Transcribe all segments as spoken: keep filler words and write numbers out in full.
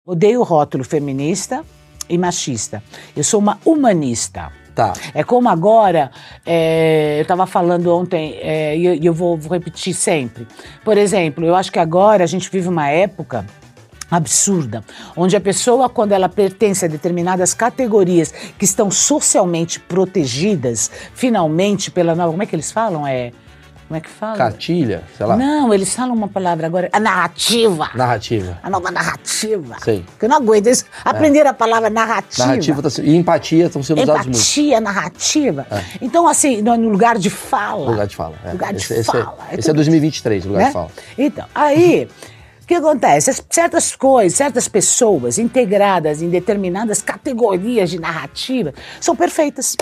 Odeio o rótulo feminista e machista. Eu sou uma humanista. Tá. É como agora, é, eu estava falando ontem, é, e eu, eu vou, vou repetir sempre. Por exemplo, eu acho que agora a gente vive uma época absurda, onde a pessoa, quando ela pertence a determinadas categorias que estão socialmente protegidas, finalmente pela nova... Como é que eles falam? É... Como é que fala? Cartilha, sei lá. Não, eles falam uma palavra agora. A narrativa. Narrativa. A nova narrativa. Sei. Que eu não aguento. Eles aprenderam é. a palavra narrativa. Narrativa tá, e empatia estão sendo usados muito. Empatia, narrativa. É. Então, assim, no, no lugar de fala. Lugar de fala. É. Lugar de esse, fala. Esse é, esse é dois mil e vinte e três, lugar né? de fala. Então, aí... O que acontece? As, certas coisas, certas pessoas integradas em determinadas categorias de narrativa são perfeitas.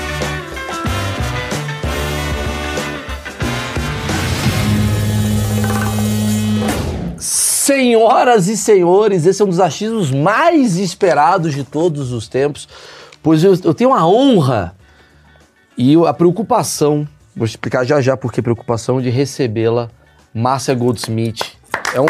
Senhoras e senhores, esse é um dos achismos mais esperados de todos os tempos, pois eu, eu tenho a honra e a preocupação, vou explicar já já por que preocupação, de recebê-la, Márcia Goldsmith. É um...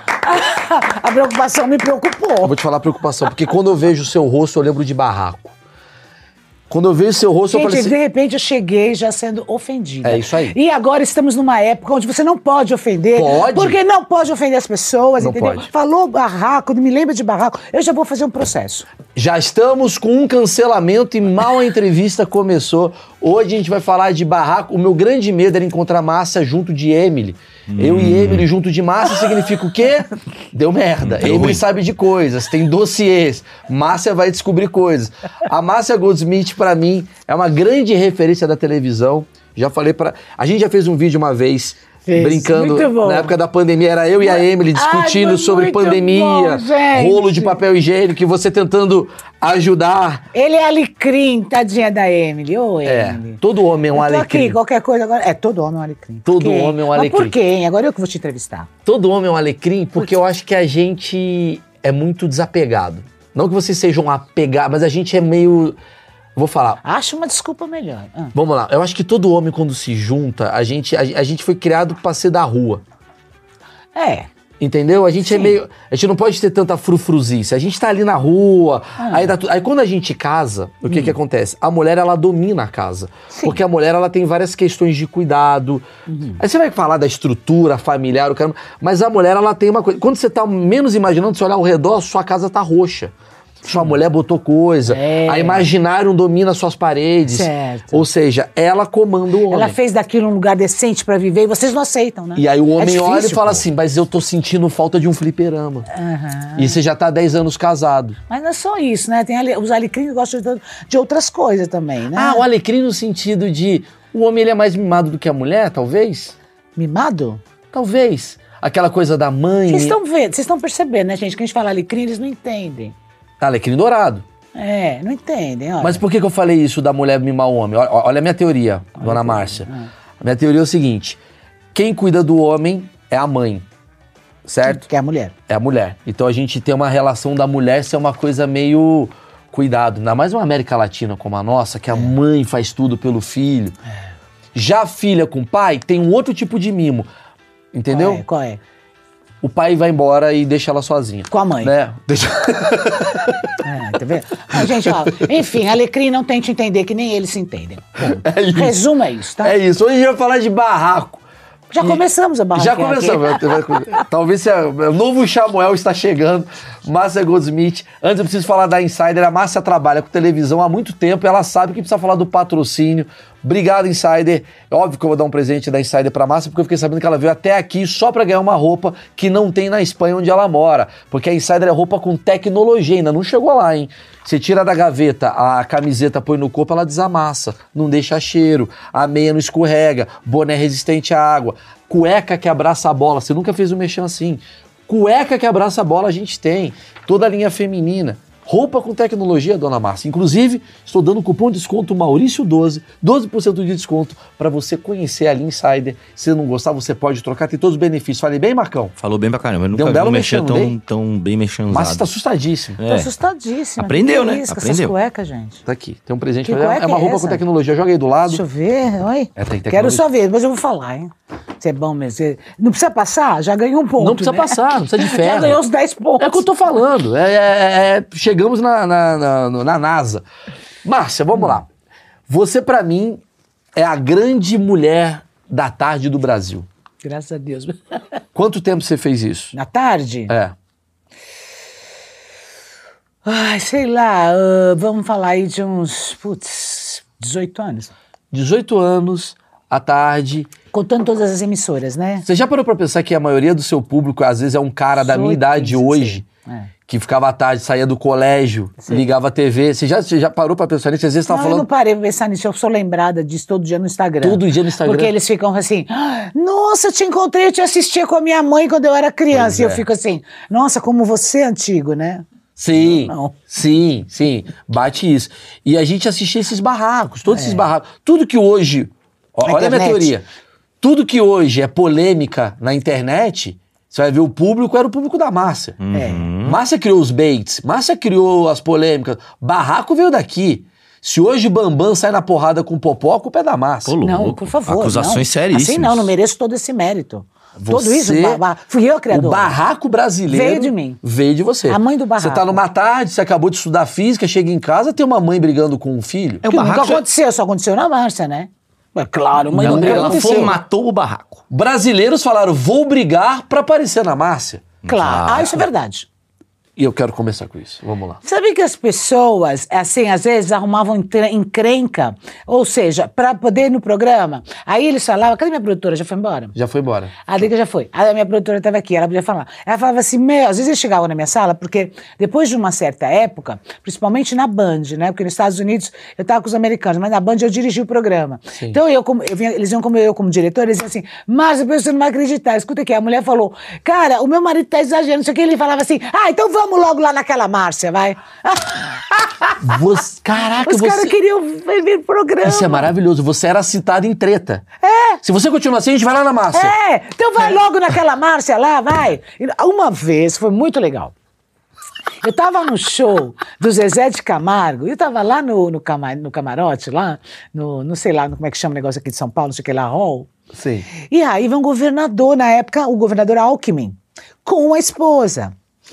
A preocupação me preocupou. Eu vou te falar a preocupação, porque quando eu vejo o seu rosto, eu lembro de barraco. Quando eu vejo o seu rosto, Gente, eu falei assim... de repente eu cheguei já sendo ofendida. É isso aí. E agora estamos numa época onde você não pode ofender. Pode. Porque não pode ofender as pessoas, não entendeu? Pode. Falou barraco, me lembra de barraco, eu já vou fazer um processo. Já estamos com um cancelamento e mal a entrevista começou. Hoje a gente vai falar de barraco. O meu grande medo era encontrar Márcia junto de Emily. Hum. Eu e Emily junto de Márcia significa o quê? Deu merda. Deu Emily ruim. Sabe de coisas, tem dossiês. Márcia vai descobrir coisas. A Márcia Goldsmith, pra mim, é uma grande referência da televisão. Já falei pra... A gente já fez um vídeo uma vez... Fez. Brincando, na época da pandemia, era eu e a Emily discutindo Ai, sobre pandemia, bom, rolo de papel higiênico, e você tentando ajudar. Ele é alecrim, tadinha da Emily. Ô, Emily. É, todo homem é um eu tô alecrim. Aqui, qualquer coisa agora. É, todo homem é um alecrim. Todo quem? homem é um alecrim. Mas por quê, hein? Agora eu que vou te entrevistar. Todo homem é um alecrim porque eu acho que a gente é muito desapegado. Não que vocês sejam apegados, mas a gente é meio... Vou falar. Acho uma desculpa melhor. Ah. Vamos lá. Eu acho que todo homem, quando se junta, a gente, a, a gente foi criado pra ser da rua. É. Entendeu? A gente Sim. é meio... A gente não pode ter tanta frufruzice. A gente tá ali na rua, ah. aí, dá tu, aí quando a gente casa, o que hum. que acontece? A mulher, ela domina a casa. Sim. Porque a mulher, ela tem várias questões de cuidado. Uhum. Aí você vai falar da estrutura familiar, o caramba, mas a mulher, ela tem uma coisa... Quando você tá menos imaginando, você olhar ao redor, sua casa tá roxa. Sua mulher botou coisa, é. a imaginário domina suas paredes. Certo. Ou seja, ela comanda o homem. Ela fez daquilo um lugar decente pra viver e vocês não aceitam, né? E aí o homem é difícil, olha e fala pô. assim, mas eu tô sentindo falta de um fliperama. Uhum. E você já tá há dez anos casado. Mas não é só isso, né? Tem ale... Os alecrins gostam de, de outras coisas também, né? Ah, o alecrim no sentido de... O homem ele é mais mimado do que a mulher, talvez? Mimado? Talvez. Aquela coisa da mãe... Vocês estão vendo, vocês estão percebendo, né, gente? Que a gente fala alecrim, eles não entendem. Alecrim dourado. É, não entendem, olha. Mas por que, que eu falei isso da mulher mimar o homem? Olha, olha a minha teoria, olha dona Márcia. Ah. A minha teoria é o seguinte, quem cuida do homem é a mãe, certo? Que é a mulher. É a mulher. Então a gente tem uma relação da mulher ser uma coisa meio cuidado. Ainda mais uma América Latina como a nossa, que a é. mãe faz tudo pelo filho. É. Já a filha com o pai tem um outro tipo de mimo, entendeu? Qual é? Qual é? O pai vai embora e deixa ela sozinha. Com a mãe. Né? Deixa... É, tá vendo? Ah, gente, ó, enfim, alecrim não tente entender que nem eles se entendem. É isso. Resumo é isso, tá? É isso. Hoje a gente vai falar de barraco. Já e... começamos a barraco. Já começamos. Talvez se a... o novo Samuel está chegando. Márcia Goldsmith. Antes eu preciso falar da Insider. A Márcia trabalha com televisão há muito tempo. Ela sabe que precisa falar do patrocínio. Obrigado, Insider. É óbvio que eu vou dar um presente da Insider pra Márcia, porque eu fiquei sabendo que ela veio até aqui só pra ganhar uma roupa que não tem na Espanha onde ela mora. Porque a Insider é roupa com tecnologia, ainda não chegou lá, hein? Você tira da gaveta, a camiseta põe no corpo, ela desamassa, não deixa cheiro, a meia não escorrega, boné resistente à água, cueca que abraça a bola, você nunca fez um mexão assim. Cueca que abraça a bola a gente tem, toda a linha feminina. Roupa com tecnologia, dona Márcia. Inclusive, estou dando cupom de desconto Maurício doze, doze por cento de desconto para você conhecer a linha Insider. Se não gostar, você pode trocar, tem todos os benefícios. Falei bem, Marcão? Falou bem pra caramba. Eu nunca um vi um mexer tão bem, tão bem mexendo. Márcia tá assustadíssimo. É. Tô assustadíssima. Aprendeu, que né? Isso, Aprendeu. Com essas cuecas, gente. Tá aqui, tem um presente. Que pra ela. É uma é roupa essa? com tecnologia. Joga aí do lado. Deixa eu ver, oi. É, tem Quero só ver, mas eu vou falar, hein. Você é bom mesmo. Você não precisa passar? Já ganhou um ponto, Não precisa né? passar, não precisa de ferro. Já ganhou os dez pontos. É o que eu tô falando. É, é, é, chegamos na, na, na, na NASA. Márcia, vamos lá. Você, pra mim, é a grande mulher da tarde do Brasil. Graças a Deus. Quanto tempo você fez isso? Na tarde? É. Ai, sei lá, uh, vamos falar aí de uns, putz, dezoito anos. dezoito anos, à tarde. Contando todas as emissoras, né? Você já parou pra pensar que a maioria do seu público, às vezes, é um cara da minha idade hoje, É. que ficava à tarde, saía do colégio, Sim. ligava a T V. Você já, você já parou pra pensar nisso? Às vezes você tá Não, falando... eu não parei pra pensar nisso, eu sou lembrada disso todo dia no Instagram. Todo dia no Instagram? Porque eles ficam assim, "Ah, nossa, eu te encontrei, eu te assistia com a minha mãe quando eu era criança." Pois E eu é. fico assim, nossa, como você é antigo, né? Sim, Não, não. sim, sim, bate isso. E a gente assistia esses barracos, todos É. esses barracos. Tudo que hoje, ó, Na olha a minha internet. teoria, tudo que hoje é polêmica na internet, você vai ver o público, era o público da Márcia. É. Márcia criou os baits, Márcia criou as polêmicas, barraco veio daqui. Se hoje o Bambam sai na porrada com o Popó, a culpa é da Márcia. Pô, Não, louco. por favor. Acusações não. seríssimas. Assim não, não mereço todo esse mérito. Tudo Você- isso, ba- ba- fui eu a O criadora. barraco brasileiro Veio de mim. Veio de você. A mãe do barraco. Você tá numa tarde, você acabou de estudar física, chega em casa, tem uma mãe brigando com um filho. É o Que nunca barraco já- aconteceu, só aconteceu na Márcia, né? É claro, mãe Não, não, ela Ela aconteceu. formatou o barraco. Brasileiros falaram, vou brigar pra aparecer na Márcia. Claro, ah, isso é verdade. E eu quero começar com isso. Vamos lá. Sabe que as pessoas, assim, às vezes arrumavam entre- encrenca, ou seja, pra poder ir no programa. Aí eles falavam, cadê minha produtora? Já foi embora? Já foi embora. A Drica já foi. Aí a minha produtora estava aqui, ela podia falar. Ela falava assim, meu, às vezes eles chegavam na minha sala, porque depois de uma certa época, principalmente na Band, né? Porque nos Estados Unidos eu estava com os americanos, mas na Band eu dirigi o programa. Sim. Então eu, como, eu vinha, eles iam como eu, como diretor, eles diziam assim, Márcia, você não vai acreditar. Escuta aqui, a mulher falou, cara, o meu marido tá exagerando, não sei o que. Ele falava assim, ah, então vamos logo lá naquela Márcia, vai. Você, caraca, Os você... caras queriam ver o programa. Isso é maravilhoso. Você era citado em treta. É. Se você continuar assim, a gente vai lá na Márcia. É, então vai logo naquela Márcia lá, vai. E uma vez, foi muito legal. Eu tava no show do Zezé de Camargo, e eu tava lá no, no, cama, no camarote, lá, no, não sei lá como é que chama o negócio aqui de São Paulo, não sei o que lá, hall. Sim. E aí vem um governador, na época, o governador Alckmin, com a esposa.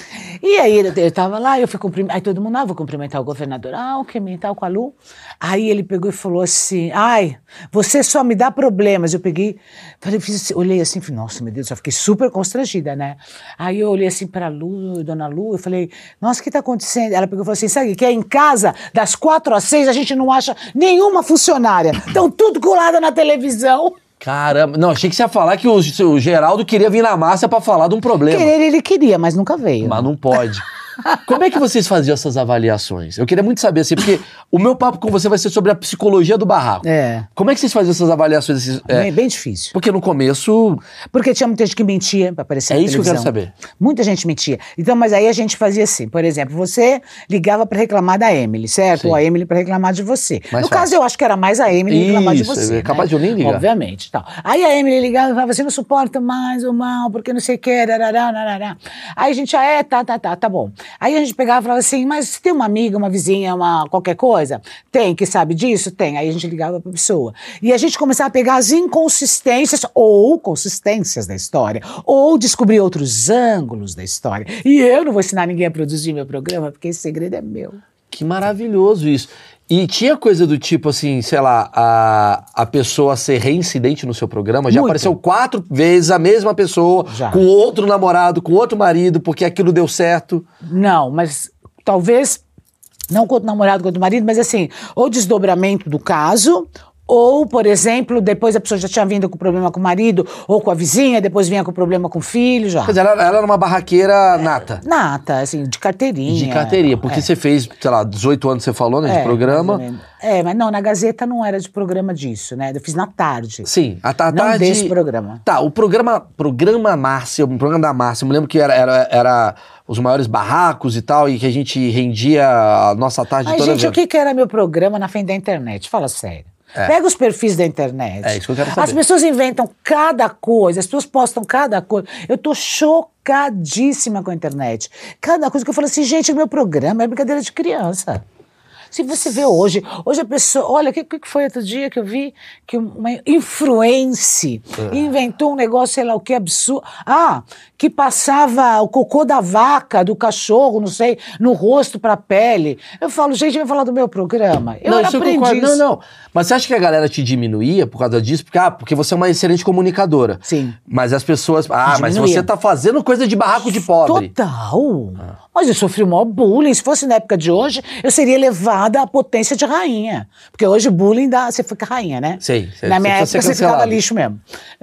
E aí ele, eu tava lá, eu fui cumprimentar, aí todo mundo, ah, vou cumprimentar o governador Alckmin e tal, com a Lu. Aí ele pegou e falou assim, ai, você só me dá problemas. Eu peguei, falei, fiz assim, olhei assim, falei, nossa, meu Deus, eu fiquei super constrangida, né? Aí eu olhei assim pra Lu, dona Lu, eu falei, nossa, o que tá acontecendo? Ela pegou e falou assim, sabe que é em casa, das quatro às seis, a gente não acha nenhuma funcionária. Estão tudo colado na televisão. Caramba. Não, achei que você ia falar que o, o Geraldo queria vir na Márcia pra falar de um problema. Querer ele queria, mas nunca veio. Mas não pode. Como é que vocês faziam essas avaliações? Eu queria muito saber, assim, porque o meu papo com você vai ser sobre a psicologia do barraco. É. Como é que vocês faziam essas avaliações? Esses, é, Bem, bem difícil. porque no começo... Porque tinha muita gente que mentia pra aparecer É na isso que eu televisão. quero saber. Muita gente mentia. Então, mas aí a gente fazia assim, por exemplo, você ligava pra reclamar da Emily, certo? Sim. Ou a Emily pra reclamar de você. Mais no fácil. caso, eu acho que era mais a Emily reclamar de Isso, você. é capaz de eu nem ligar. Obviamente. Tal. Aí a Emily ligava e falava assim, não suporta mais o mal, porque não sei o que, darará, darará. Aí a gente, ah, é, tá, tá, tá, tá bom. Aí a gente pegava e falava assim, mas você tem uma amiga, uma vizinha, uma qualquer coisa? Tem, que sabe disso? Tem. Aí a gente ligava pra pessoa. E a gente começava a pegar as inconsistências ou consistências da história, ou descobrir outros ângulos da história. E eu não vou ensinar ninguém a produzir meu programa, porque esse segredo é meu. Que maravilhoso isso. E tinha coisa do tipo assim, sei lá, a, a pessoa ser reincidente no seu programa? Já Muito. apareceu quatro vezes a mesma pessoa, Já. com outro namorado, com outro marido, porque aquilo deu certo. Não, mas talvez, não quanto namorado, quanto marido, mas assim, ou desdobramento do caso, ou, por exemplo, depois a pessoa já tinha vindo com problema com o marido, ou com a vizinha, depois vinha com problema com o filho, já. Quer dizer, ela, ela era uma barraqueira nata. Nata, assim, de carteirinha. De carteirinha, porque É. você fez, sei lá, dezoito anos você falou, né, de É, programa. mais ou menos. É, mas não, na Gazeta não era de programa disso, né? Eu fiz na tarde. Sim, a ta- Não tarde... desse programa. Tá, o programa, programa Márcia, o programa da Márcia, eu me lembro que era, era, era os maiores barracos e tal, e que a gente rendia a nossa tarde Ai, toda gente, vendo. o que, que era meu programa na frente da internet? Fala sério. É. Pega os perfis da internet. É isso que eu quero saber. As pessoas inventam cada coisa, as pessoas postam cada coisa. Eu tô chocadíssima com a internet. Cada coisa que eu falo assim, gente, meu programa é brincadeira de criança. Se você vê hoje, hoje a pessoa, olha, o que, que foi outro dia que eu vi que uma influencer é. inventou um negócio, sei lá o que, absurdo. Ah, que passava o cocô da vaca, do cachorro, não sei, no rosto pra pele. Eu falo, gente, vai falar do meu programa. Eu não, era isso aprendiz. Eu concordo. Não, não. Mas você acha que a galera te diminuía por causa disso? Porque, ah, porque você é uma excelente comunicadora. Sim. Mas as pessoas... Ah, mas você tá fazendo coisa de barraco de pobre. Total. Ah. Mas eu sofri o maior bullying. Se fosse na época de hoje, eu seria levada à potência de rainha. Porque hoje bullying dá... Você fica rainha, né? Sei. sei na minha época você ficava lixo mesmo.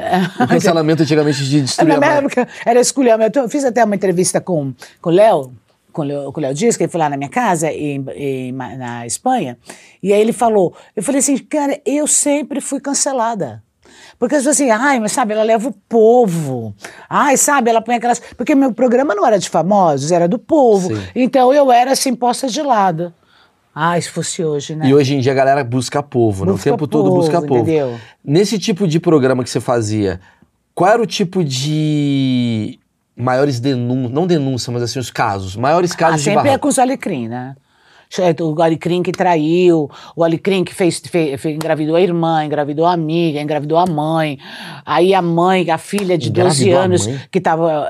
O cancelamento antigamente de destruir na minha época era esculhamba. Eu fiz até uma entrevista com o Léo, com o Léo Dias, que ele foi lá na minha casa, em, em, na Espanha, e aí ele falou, eu falei assim, cara, eu sempre fui cancelada. Porque as pessoas assim, ai, mas sabe, ela leva o povo. Ai, sabe, ela põe aquelas... Porque meu programa não era de famosos, era do povo. Sim. Então eu era assim, posta de lado. Ai, se fosse hoje, né? E hoje em dia a galera busca povo, busca né? O tempo povo, todo busca povo. Entendeu? Nesse tipo de programa que você fazia, qual era o tipo de... maiores denúncias, não denúncia, mas assim, os casos, maiores casos ah, de barraco. Sempre é com os alecrim, né? O alecrim que traiu, o alecrim que fez, fez, fez, engravidou a irmã, engravidou a amiga, engravidou a mãe. Aí a mãe, a filha de doze anos, que tava...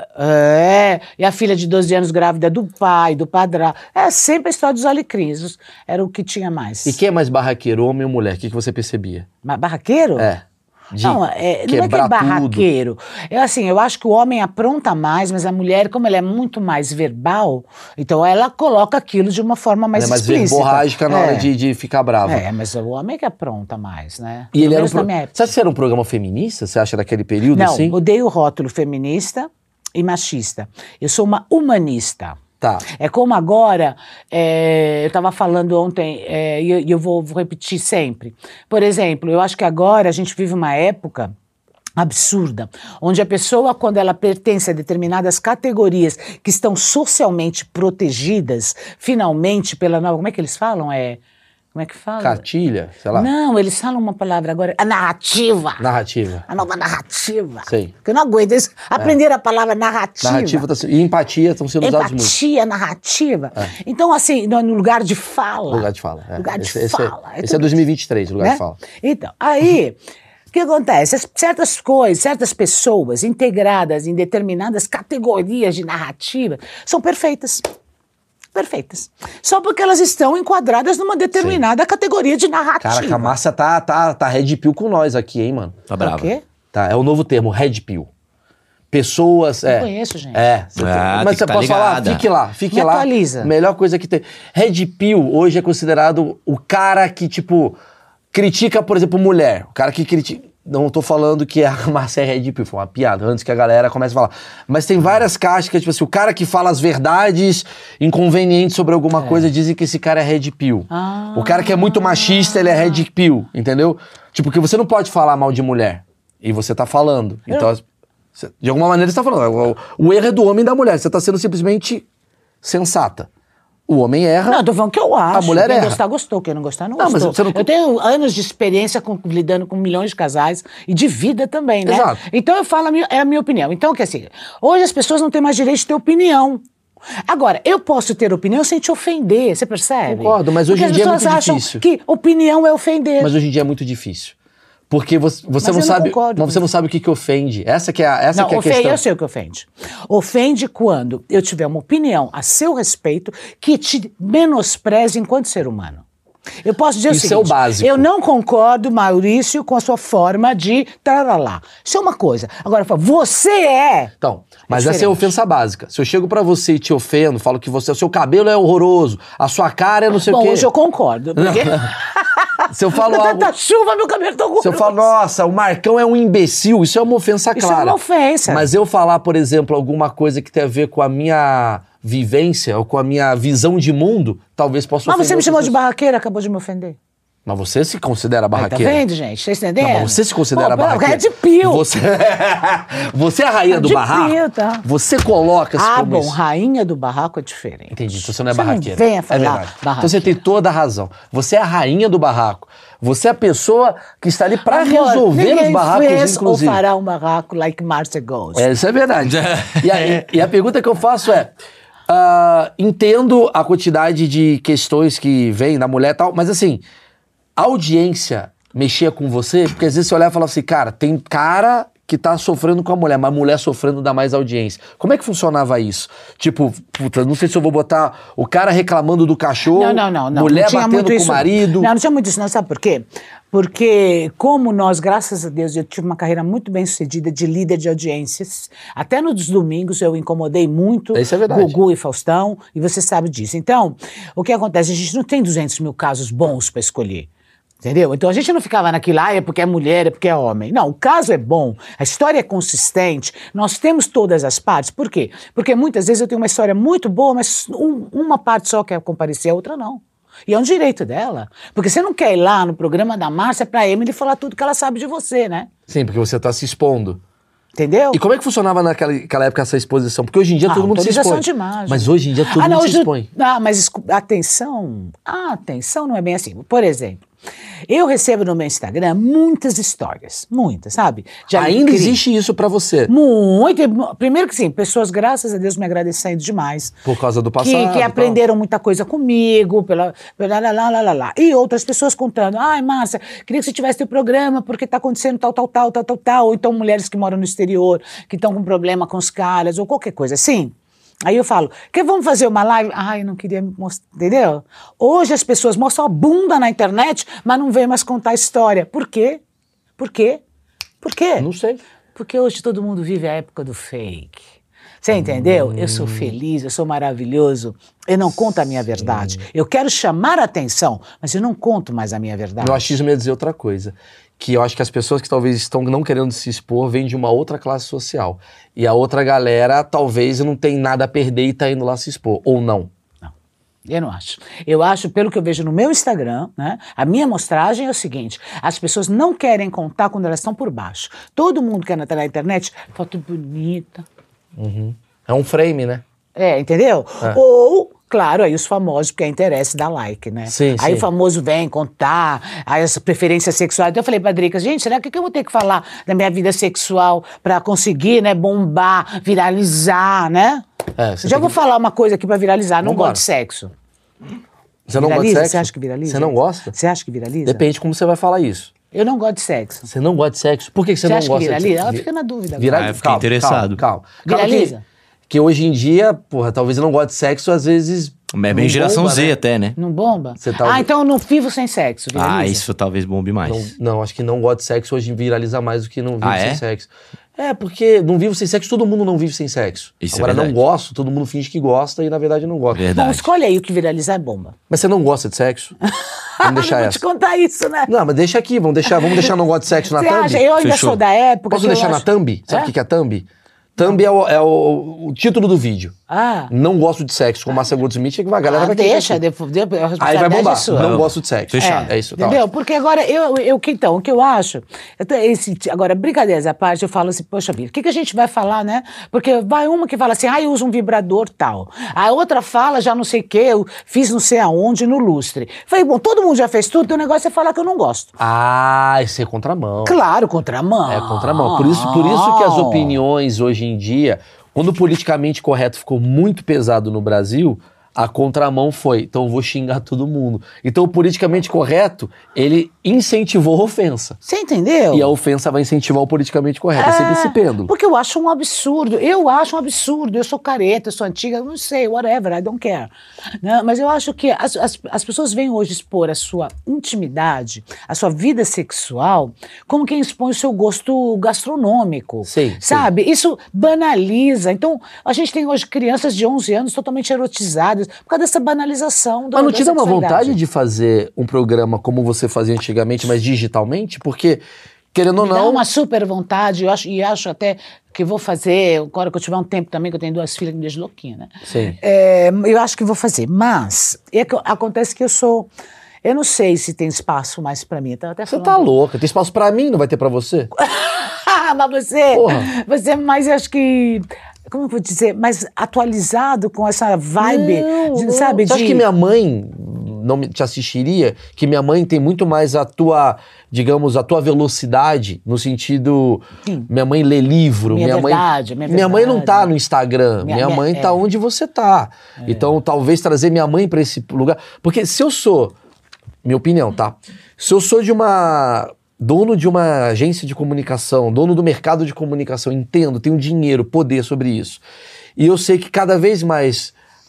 É, e a filha de doze anos grávida do pai, do padrasto. É sempre a história dos alecrins, era o que tinha mais. E quem é mais barraqueiro, homem ou mulher? O que, que você percebia? Mas barraqueiro? É. Não, é, não é que é barraqueiro. É assim, eu acho que o homem apronta mais, mas a mulher, como ela é muito mais verbal, então ela coloca aquilo de uma forma mais explícita. É mais verborrágica na é. hora de, de ficar brava. É, mas o homem é que apronta mais, né? E ele era um pro... Você acha que era um programa feminista? Você acha daquele período não, assim? Não, odeio o rótulo feminista e machista. Eu sou uma humanista. Tá. É como agora, é, eu estava falando ontem, é, e eu, eu vou, vou repetir sempre. Por exemplo, eu acho que agora a gente vive uma época absurda, onde a pessoa, quando ela pertence a determinadas categorias que estão socialmente protegidas, finalmente pela nova... Como é que eles falam? É... Como é que fala? Cartilha, sei lá. Não, eles falam uma palavra agora, a narrativa. Narrativa. A nova narrativa. Sei. Porque eu não aguento isso. Aprender é. a palavra narrativa. Narrativa tá, e empatia estão sendo usados muito. Empatia, narrativa. É. Então, assim, no, no lugar de fala. Lugar de fala. É. Lugar de esse, fala. Esse é, esse é dois mil e vinte e três, lugar né? de fala. Então, aí... O que acontece? As, certas coisas, certas pessoas integradas em determinadas categorias de narrativa são perfeitas. Perfeitas. Só porque elas estão enquadradas numa determinada Sim. categoria de narrativa. Cara, a Márcia tá, tá, tá red pill com nós aqui, hein, mano? Tá brava. O quê? Tá, é o novo termo, red pill. Pessoas... Não é, conheço, gente. É. Você ah, tem, mas você tá pode falar? ligada. Fique lá, fique Me lá. atualiza. Melhor coisa que tem. Red pill hoje é considerado o cara que, tipo, critica, por exemplo, mulher. O cara que critica... Não tô falando que a Márcia é red pill, foi uma piada, antes que a galera comece a falar. Mas tem várias caixas que, tipo assim, o cara que fala as verdades inconvenientes sobre alguma é. coisa, dizem que esse cara é red pill. Ah. O cara que é muito machista, ele é red pill, entendeu? Tipo, porque você não pode falar mal de mulher, e você tá falando. Eu... Então, de alguma maneira você tá falando. O, o erro é do homem e da mulher, você tá sendo simplesmente sensata. O homem erra. Não, eu tô falando que eu acho. A mulher quem erra. gostar, gostou. Quem não gostar, não, não gostou. Mas você não... Eu tenho anos de experiência com, lidando com milhões de casais e de vida também, né? Exato. Então eu falo, a minha, é a minha opinião. Então, que assim, hoje as pessoas não têm mais direito de ter opinião. Agora, eu posso ter opinião sem te ofender, você percebe? Concordo, mas hoje Porque em dia é muito as pessoas difícil. acham que opinião é ofender. Mas hoje em dia é muito difícil. Porque você, você não, não sabe, concordo, mas você não sabe o que, que ofende. Essa que é a, essa não, que é a ofende, questão. Eu sei o que ofende. Ofende quando eu tiver uma opinião a seu respeito que te menospreze enquanto ser humano. Eu posso dizer Isso o seguinte, é o básico. Eu não concordo, Maurício, com a sua forma de traralá. Isso é uma coisa. Agora, eu falo, você é... Então, mas é essa é a ofensa básica. Se eu chego pra você e te ofendo, falo que você, o seu cabelo é horroroso, a sua cara é não sei Bom, o quê. Bom, hoje eu concordo, porque... Se eu falo algo... Tanta chuva, meu cabelo tá horroroso. Se eu falo, nossa, o Marcão é um imbecil, isso é uma ofensa isso clara. Isso é uma ofensa. Mas eu falar, por exemplo, alguma coisa que tem a ver com a minha vivência ou com a minha visão de mundo, talvez possa ofender. Mas você me chamou pessoas. de barraqueira, acabou de me ofender. Mas você se considera barraqueira? Tá vendo, gente? Tá entendendo? Não, mas você se considera Pô, barraqueira? Red pill. Você... você é a rainha do de barraco? Pill, tá? Você coloca-se ah, como bom, isso. rainha do barraco é diferente. Entendi, então você não é você barraqueira. Não venha falar é verdade. barraqueira. Então você tem toda a razão. Você é a rainha do barraco. Você é a pessoa que está ali para resolver os barracos, fez inclusive. ou fará um barraco like Márcia Gold. É, isso é verdade. e, a, e a pergunta que eu faço é, Uh, entendo a quantidade de questões que vem da mulher e tal, mas assim, a audiência mexia com você, porque às vezes você olhava e falava assim, cara, tem cara que tá sofrendo com a mulher, mas a mulher sofrendo dá mais audiência. Como é que funcionava isso? Tipo, puta, não sei se eu vou botar o cara reclamando do cachorro, não, não, não, não. mulher não tinha batendo muito com isso, o marido. Não, não tinha muito isso, não. Sabe por quê? Porque como nós, graças a Deus, eu tive uma carreira muito bem sucedida de líder de audiências, até nos domingos eu incomodei muito Isso é verdade. Gugu e Faustão, e você sabe disso. Então, o que acontece? A gente não tem duzentos mil casos bons para escolher. Entendeu? Então a gente não ficava naquilo, ah, é porque é mulher, é porque é homem. Não, o caso é bom, a história é consistente, nós temos todas as partes. Por quê? Porque muitas vezes eu tenho uma história muito boa, mas um, uma parte só quer comparecer, a outra não. E é um direito dela. Porque você não quer ir lá no programa da Márcia pra Emily falar tudo que ela sabe de você, né? Sim, porque você tá se expondo. Entendeu? E como é que funcionava naquela, naquela época essa exposição? Porque hoje em dia Ah, todo mundo se expõe. de imagem. Mas hoje em dia todo ah, não, mundo se hoje, expõe. Ah, mas atenção, a atenção não é bem assim. Por exemplo, eu recebo no meu Instagram muitas histórias, muitas, sabe? De Ainda alegria. existe isso pra você? Muito. Primeiro que sim, pessoas, graças a Deus, me agradecendo demais. Por causa do passado. Que, que aprenderam muita coisa comigo, pela, pela lá, lá, lá, lá, lá. E outras pessoas contando, ai, Márcia, queria que você tivesse teu programa, porque tá acontecendo tal, tal, tal, tal, tal, tal. Ou então mulheres que moram no exterior, que estão com problema com os caras, ou qualquer coisa assim. Aí eu falo, que vamos fazer uma live? Ai, não queria mostrar, entendeu? Hoje as pessoas mostram a bunda na internet, mas não vêm mais contar a história. Por quê? Por quê? Por quê? Não sei. Porque hoje todo mundo vive a época do fake. Você entendeu? Hum. Eu sou feliz, eu sou maravilhoso. Eu não conto a minha verdade. Sim. Eu quero chamar a atenção, mas eu não conto mais a minha verdade. Meu achismo ia dizer outra coisa. Que eu acho que as pessoas que talvez estão não querendo se expor vêm de uma outra classe social. E a outra galera talvez não tem nada a perder e tá indo lá se expor. Ou não. Não, eu não acho. Eu acho, pelo que eu vejo no meu Instagram, né, a minha mostragem é o seguinte, as pessoas não querem contar quando elas estão por baixo. Todo mundo quer estar na internet, foto bonita. Uhum. É um frame, né? É, entendeu? É. Ou, claro, aí os famosos, porque é interesse, dá like, né? Sim, aí sim. o famoso vem contar as preferências sexuais. Então eu falei pra Drica, gente, será que eu vou ter que falar da minha vida sexual pra conseguir, né, bombar, viralizar, né? É, Já vou que... falar uma coisa aqui pra viralizar, não Vambora. gosto de sexo. Você não viraliza? gosta de sexo? Você acha que viraliza? Você não gosta? Você acha que viraliza? Depende de como você vai falar isso. Eu não gosto de sexo. Você não gosta de sexo? Por que você, você não acha gosta que viraliza? de sexo? Ela fica na dúvida. Viraliza? Ah, eu fiquei calma, interessado. Calma, calma. Viraliza? Calma que, que hoje em dia, porra, talvez eu não goste de sexo, às vezes... É bem geração bomba, Z né? até, né? Não bomba? Você tá... Ah, então eu não vivo sem sexo, viraliza? Ah, isso talvez bombe mais. Não, não, acho que não gosto de sexo hoje viraliza mais do que não vivo ah, sem é? sexo. É, porque não vivo sem sexo, todo mundo não vive sem sexo. Isso Agora, é verdade. não gosto, todo mundo finge que gosta e na verdade não gosta. Verdade. Bom, escolhe aí o que viralizar é bomba. Mas você não gosta de sexo? Vamos deixar não essa. vou te contar isso, né? Não, mas deixa aqui, vamos deixar, vamos deixar não gosto de sexo na Você thumb? acha? Eu ainda Fechou. sou da época. Posso que deixar eu na acho... thumb? Sabe o É? que que é thumb? Thumb é, o, é o, o título do vídeo. Ah. Não gosto de sexo com Márcia Goldsmith, que a galera Ah, vai querer deixa, aqui. depois, depois, a Aí vai responsabilidade bombar. é sua. Não gosto de sexo. Fechado. É, isso, tá Entendeu? ótimo. Porque agora, eu, eu, que então, o que eu acho, eu tô- esse, agora, brincadeiras à parte, eu falo assim, poxa vida, o que, que a gente vai falar, né? Porque vai uma que fala assim, ah, eu uso um vibrador tal. A outra fala, já não sei o que, eu fiz não sei aonde no lustre. Falei, bom, todo mundo já fez tudo, o negócio é falar que eu não gosto. Ah, isso é contramão. Claro, contramão. É contramão. Por isso, por isso que as opiniões hoje em dia, quando o politicamente correto ficou muito pesado no Brasil, a contramão foi, então eu vou xingar todo mundo. Então o politicamente correto, ele incentivou a ofensa. Você entendeu? E a ofensa vai incentivar o politicamente correto. É, sempre esse pêndulo. Porque eu acho um absurdo. Eu acho um absurdo. Eu sou careta, eu sou antiga, eu não sei, whatever, I don't care. Né? Mas eu acho que as, as, as pessoas vêm hoje expor a sua intimidade, a sua vida sexual, como quem expõe o seu gosto gastronômico. Sim, sabe? Sim. Isso banaliza. Então, a gente tem hoje crianças de onze anos totalmente erotizadas por causa dessa banalização da Mas não te dá uma sexualidade. vontade de fazer um programa como você fazia antigamente, mas digitalmente? Porque, querendo ou Me dá não... uma super vontade, eu acho, e acho até que vou fazer, agora que eu tiver um tempo também, que eu tenho duas filhas que me deixam louquinha, né? Sim. É, eu acho que vou fazer, mas é que, acontece que eu sou... Eu não sei se tem espaço mais pra mim. Então, até Você falando... tá louca. Tem espaço pra mim, não vai ter pra você? Mas você... Porra. Você é mais, eu acho que... Como eu vou dizer? Mais atualizado com essa vibe, Não, de, não. sabe? Você acha de... que minha mãe não te assistiria, que minha mãe tem muito mais a tua, digamos, a tua velocidade, no sentido, Sim. minha mãe lê livro, Minha minha mãe... verdade, minha Minha mãe não verdade. tá no Instagram, minha, Minha- mãe minha- tá é. onde você tá. Então, talvez trazer minha mãe pra esse lugar... Porque se eu sou, minha opinião, tá? Se eu sou de uma... dono de uma agência de comunicação, dono do mercado de comunicação, entendo, tenho dinheiro, poder sobre isso. E eu sei que cada vez mais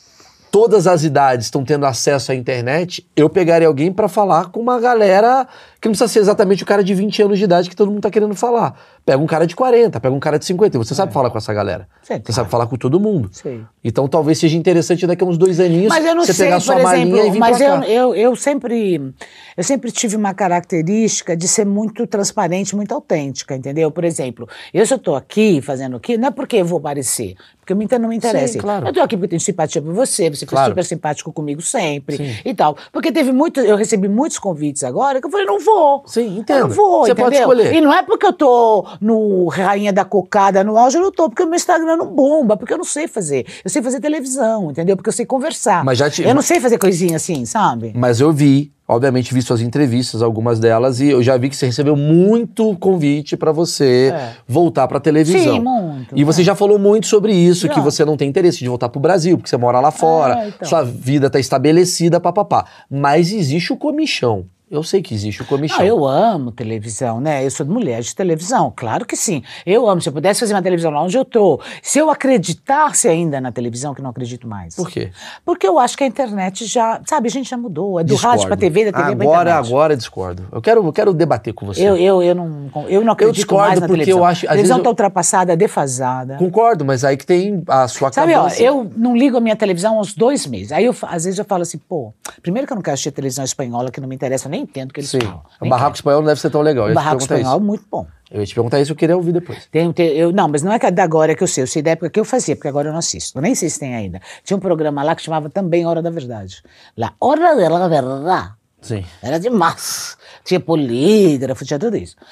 todas as idades estão tendo acesso à internet, eu pegaria alguém pra falar com uma galera que não precisa ser exatamente o cara de vinte anos de idade que todo mundo tá querendo falar. Pega um cara de quarenta, pega um cara de cinquenta, e você sabe falar com essa galera. Sei, Você claro. sabe falar com todo mundo. Sei. Então talvez seja interessante daqui a uns dois aninhos Mas eu não você sei, pegar por sua malinha exemplo, e vir mas pra eu, cá. eu, eu sempre eu sempre tive uma característica de ser muito transparente, muito autêntica, entendeu? Por exemplo, eu se eu tô aqui fazendo aqui, não é porque eu vou aparecer, porque eu me- não me interessa. Sim, claro. Eu tô aqui porque tenho simpatia por você, você foi Claro. super simpático comigo sempre Sim. e tal. Porque teve muito, eu recebi muitos convites agora que eu falei, não vou. Sim, entendo. Eu não vou, Você entendeu? pode escolher. E não é porque eu tô no Rainha da Cocada, no auge, eu não tô, porque o meu Instagram não bomba, porque eu não sei fazer. Eu sei fazer televisão, entendeu? Porque eu sei conversar. Mas já te- Eu não sei fazer coisinha assim, sabe? Mas eu vi, obviamente vi suas entrevistas, algumas delas, e eu já vi que você recebeu muito convite pra você É. voltar pra televisão. Sim, muito, E você é. já falou muito sobre isso, Já. que você não tem interesse de voltar pro Brasil, porque você mora lá fora, É, então. sua vida tá estabelecida, papapá. Mas existe o comichão. Eu sei que existe o comichão. Ah, eu amo televisão, né? Eu sou mulher de televisão, claro que sim. Eu amo. Se eu pudesse fazer uma televisão lá onde eu tô, se eu acreditasse ainda na televisão, que eu não acredito mais. Por quê? Porque eu acho que a internet já, sabe, a gente já mudou. É do Discordo. rádio pra T V, da T V pra Agora, internet. agora eu discordo. Eu quero, eu quero debater com você. Eu, eu, eu, não, eu não acredito discordo mais na porque televisão. eu acho- às A televisão vezes tá eu- ultrapassada, defasada. Concordo, mas aí que tem a sua Sabe, ó, cabeça. eu não ligo a minha televisão há uns dois meses. Aí, eu, fa- às vezes, eu falo assim, pô, primeiro que eu não quero assistir televisão espanhola, que não me interessa, eu nem entendo o que eles Sim. falam. O nem barraco quero. espanhol não deve ser tão legal. Eu O ia te barraco perguntar espanhol é isso. muito bom. Eu ia te perguntar isso, eu queria ouvir depois. Tem, tem- eu, não, mas não é que da agora que eu sei, eu sei da época que eu fazia, porque agora eu não assisto. Eu nem sei se tem ainda. Tinha um programa lá que chamava também Hora da Verdade. Lá, Hora da Verdade. Sim. Era demais. Tinha polígrafo, tinha tudo isso.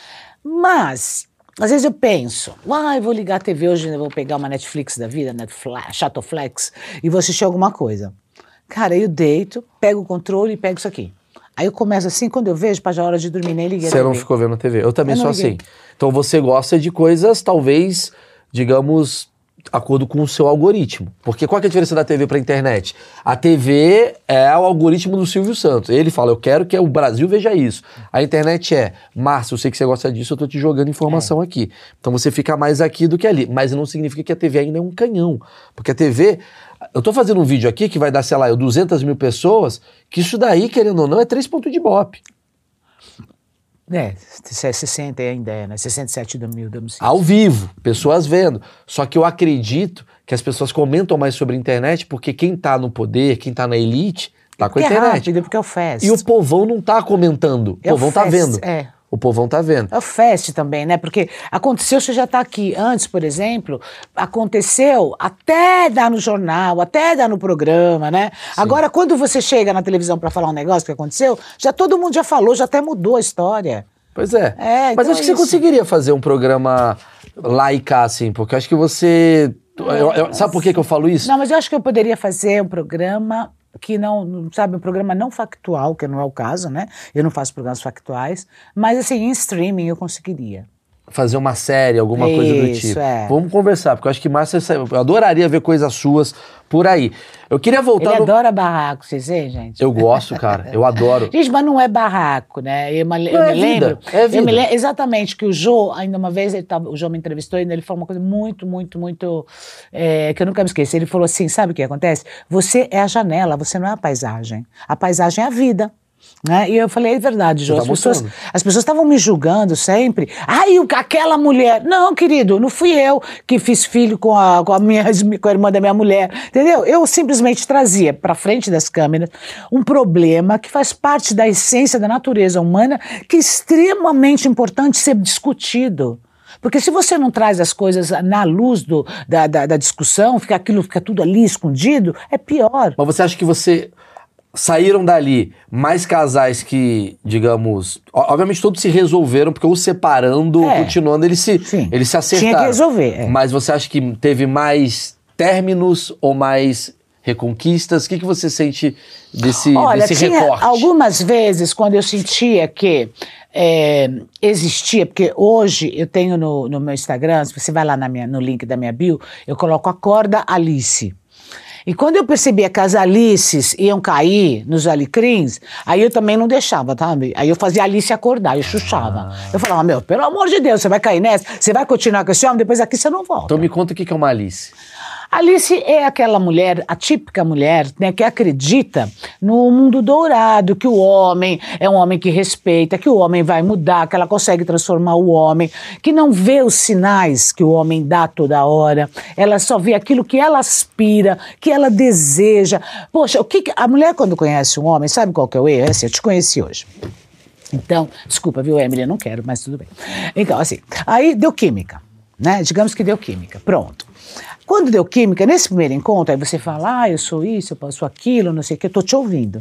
Mas, às vezes eu penso, ah, eu vou ligar a T V hoje, eu vou pegar uma Netflix da vida, Netflix, Chatoflex, e vou assistir alguma coisa. Cara, eu deito, pego o controle e pego isso aqui. Aí eu começo assim, quando eu vejo, para já a hora de dormir, nem liguei a Você T V. não ficou vendo a T V. Eu também Eu sou não assim. liguei. Então você gosta de coisas, talvez, digamos, de acordo com o seu algoritmo. Porque qual que é a diferença da T V pra internet? A T V é o algoritmo do Silvio Santos. Ele fala, eu quero que o Brasil veja isso. A internet é, Márcio, eu sei que você gosta disso, eu tô te jogando informação É. aqui. Então você fica mais aqui do que ali. Mas não significa que a T V ainda é um canhão. Porque a T V... Eu tô fazendo um vídeo aqui que vai dar, sei lá, duzentas mil pessoas, que isso daí, querendo ou não, é três pontos de ibope. É, sessenta ainda é, né? sessenta e sete mil domicílios. Ao vivo, pessoas vendo. Só que eu acredito que as pessoas comentam mais sobre a internet porque quem tá no poder, quem tá na elite, tá com a Porque é internet. rápido, porque é o Fast. E o povão não tá comentando. O É o povão tá Fast, vendo. é. O povão tá vendo. É o Fast também, né? Porque aconteceu, você já está aqui. Antes, por exemplo, aconteceu até dar no jornal, até dar no programa, né? Agora, quando você chega na televisão para falar um negócio que aconteceu, já todo mundo já falou, já até mudou a história. Pois é. É, Mas então acho que é você isso. conseguiria fazer um programa lá e cá, assim, porque eu acho que você... eu- eu- sabe por que, que eu falo isso? Não, mas eu acho que eu poderia fazer um programa que não, sabe, um programa não factual, que não é o caso, né? Eu não faço programas factuais, mas assim, em streaming eu conseguiria. Fazer uma série, alguma coisa do Isso, tipo. é. Vamos conversar, porque eu acho que Márcia, eu adoraria ver coisas suas por aí. Eu queria voltar Ele no... adora barraco, vocês veem, gente? Eu gosto, cara, eu adoro. Gente, mas não é barraco, né? Eu, me- eu Não, é me vida, lembro. é vida. Eu me lembro exatamente que o Jô, ainda uma vez, ele tava, o Jô me entrevistou e ele falou uma coisa muito, muito, muito. é, que eu nunca me esqueço. Ele falou assim: sabe o que acontece? Você é a janela, você não é a paisagem. A paisagem é a vida. Né? E eu falei, é verdade, Jô. Você As tá pessoas mostrando. as pessoas estavam me julgando sempre. Ai, o- aquela mulher. Não, querido, não fui eu que fiz filho com a, com a, minha, com a irmã da minha mulher. Entendeu? Eu simplesmente trazia para frente das câmeras um problema que faz parte da essência da natureza humana, que é extremamente importante ser discutido. Porque se você não traz as coisas na luz do, da, da, da discussão, fica aquilo fica tudo ali escondido, é pior. Mas você acha que você... Saíram dali mais casais que, digamos... o- Obviamente todos se resolveram, porque ou separando, ou É. continuando, eles se, Sim. eles se acertaram. Tinha que resolver, é. Mas você acha que teve mais términos ou mais reconquistas? O que, que você sente desse, Olha, desse tinha recorte? algumas vezes quando eu sentia que é, existia, porque hoje eu tenho no, no meu Instagram, se você vai lá na minha, no link da minha bio, eu coloco Acorda Alice. E quando eu percebia que as Alices iam cair nos alecrins, aí eu também não deixava, tá? Aí eu fazia a Alice acordar, eu chuchava. Ah. Eu falava, meu, pelo amor de Deus, você vai cair nessa? Você vai continuar com esse homem? Depois aqui você não volta. Então me conta o que é uma Alice. Alice é aquela mulher, a típica mulher, né, que acredita no mundo dourado, que o homem é um homem que respeita, que o homem vai mudar, que ela consegue transformar o homem, que não vê os sinais que o homem dá toda hora, ela só vê aquilo que ela aspira, que ela deseja. Poxa, o que, que a mulher quando conhece um homem, sabe qual que é o erro? É assim, eu te conheci hoje. Então, desculpa, viu, Emily, eu não quero, mas tudo bem. Então, assim, aí deu química, né? Digamos que deu química, pronto. Quando deu química, nesse primeiro encontro, aí você fala, ah, eu sou isso, eu sou aquilo, não sei o que, eu tô te ouvindo.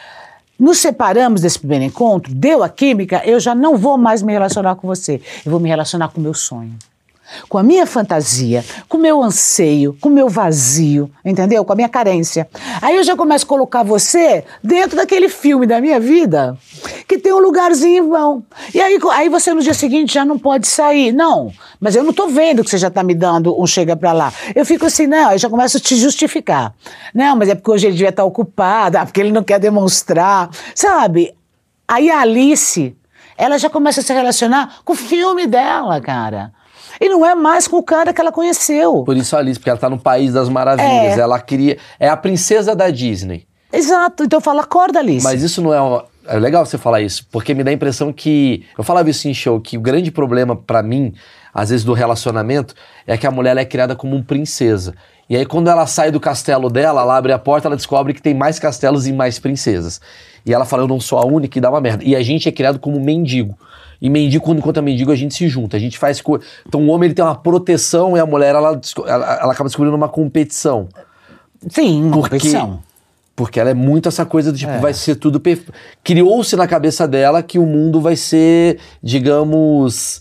Nos separamos desse primeiro encontro, deu a química, eu já não vou mais me relacionar com você, eu vou me relacionar com o meu sonho. Com a minha fantasia, com o meu anseio, com o meu vazio, entendeu? Com a minha carência. Aí eu já começo a colocar você dentro daquele filme da minha vida que tem um lugarzinho em vão. E aí, aí você no dia seguinte já não pode sair. Não, mas eu não tô vendo que você já tá me dando um chega pra lá. Eu fico assim, não, eu já começo a te justificar. Não, mas é porque hoje ele devia estar ocupado, porque ele não quer demonstrar, sabe? Aí a Alice, ela já começa a se relacionar com o filme dela, cara. E não é mais com o cara que ela conheceu. Por isso a Alice, porque ela tá no País das Maravilhas. É. Ela queria... É a princesa da Disney. Exato. Então fala, acorda, Alice. Mas isso não é... Uma, é legal você falar isso, porque me dá a impressão que... Eu falava isso em show, que o grande problema pra mim, às vezes do relacionamento, é que a mulher ela é criada como uma princesa. E aí quando ela sai do castelo dela, ela abre a porta, ela descobre que tem mais castelos e mais princesas. E ela fala, eu não sou a única, e dá uma merda. E a gente é criado como mendigo. E mendigo, quando conta mendigo, a gente se junta, a gente faz coisa. Então o homem ele tem uma proteção e a mulher ela, ela, ela acaba descobrindo uma competição. Sim, uma porque, competição. Porque ela é muito essa coisa do tipo, É. vai ser tudo perfeito. Criou-se na cabeça dela que o mundo vai ser, digamos...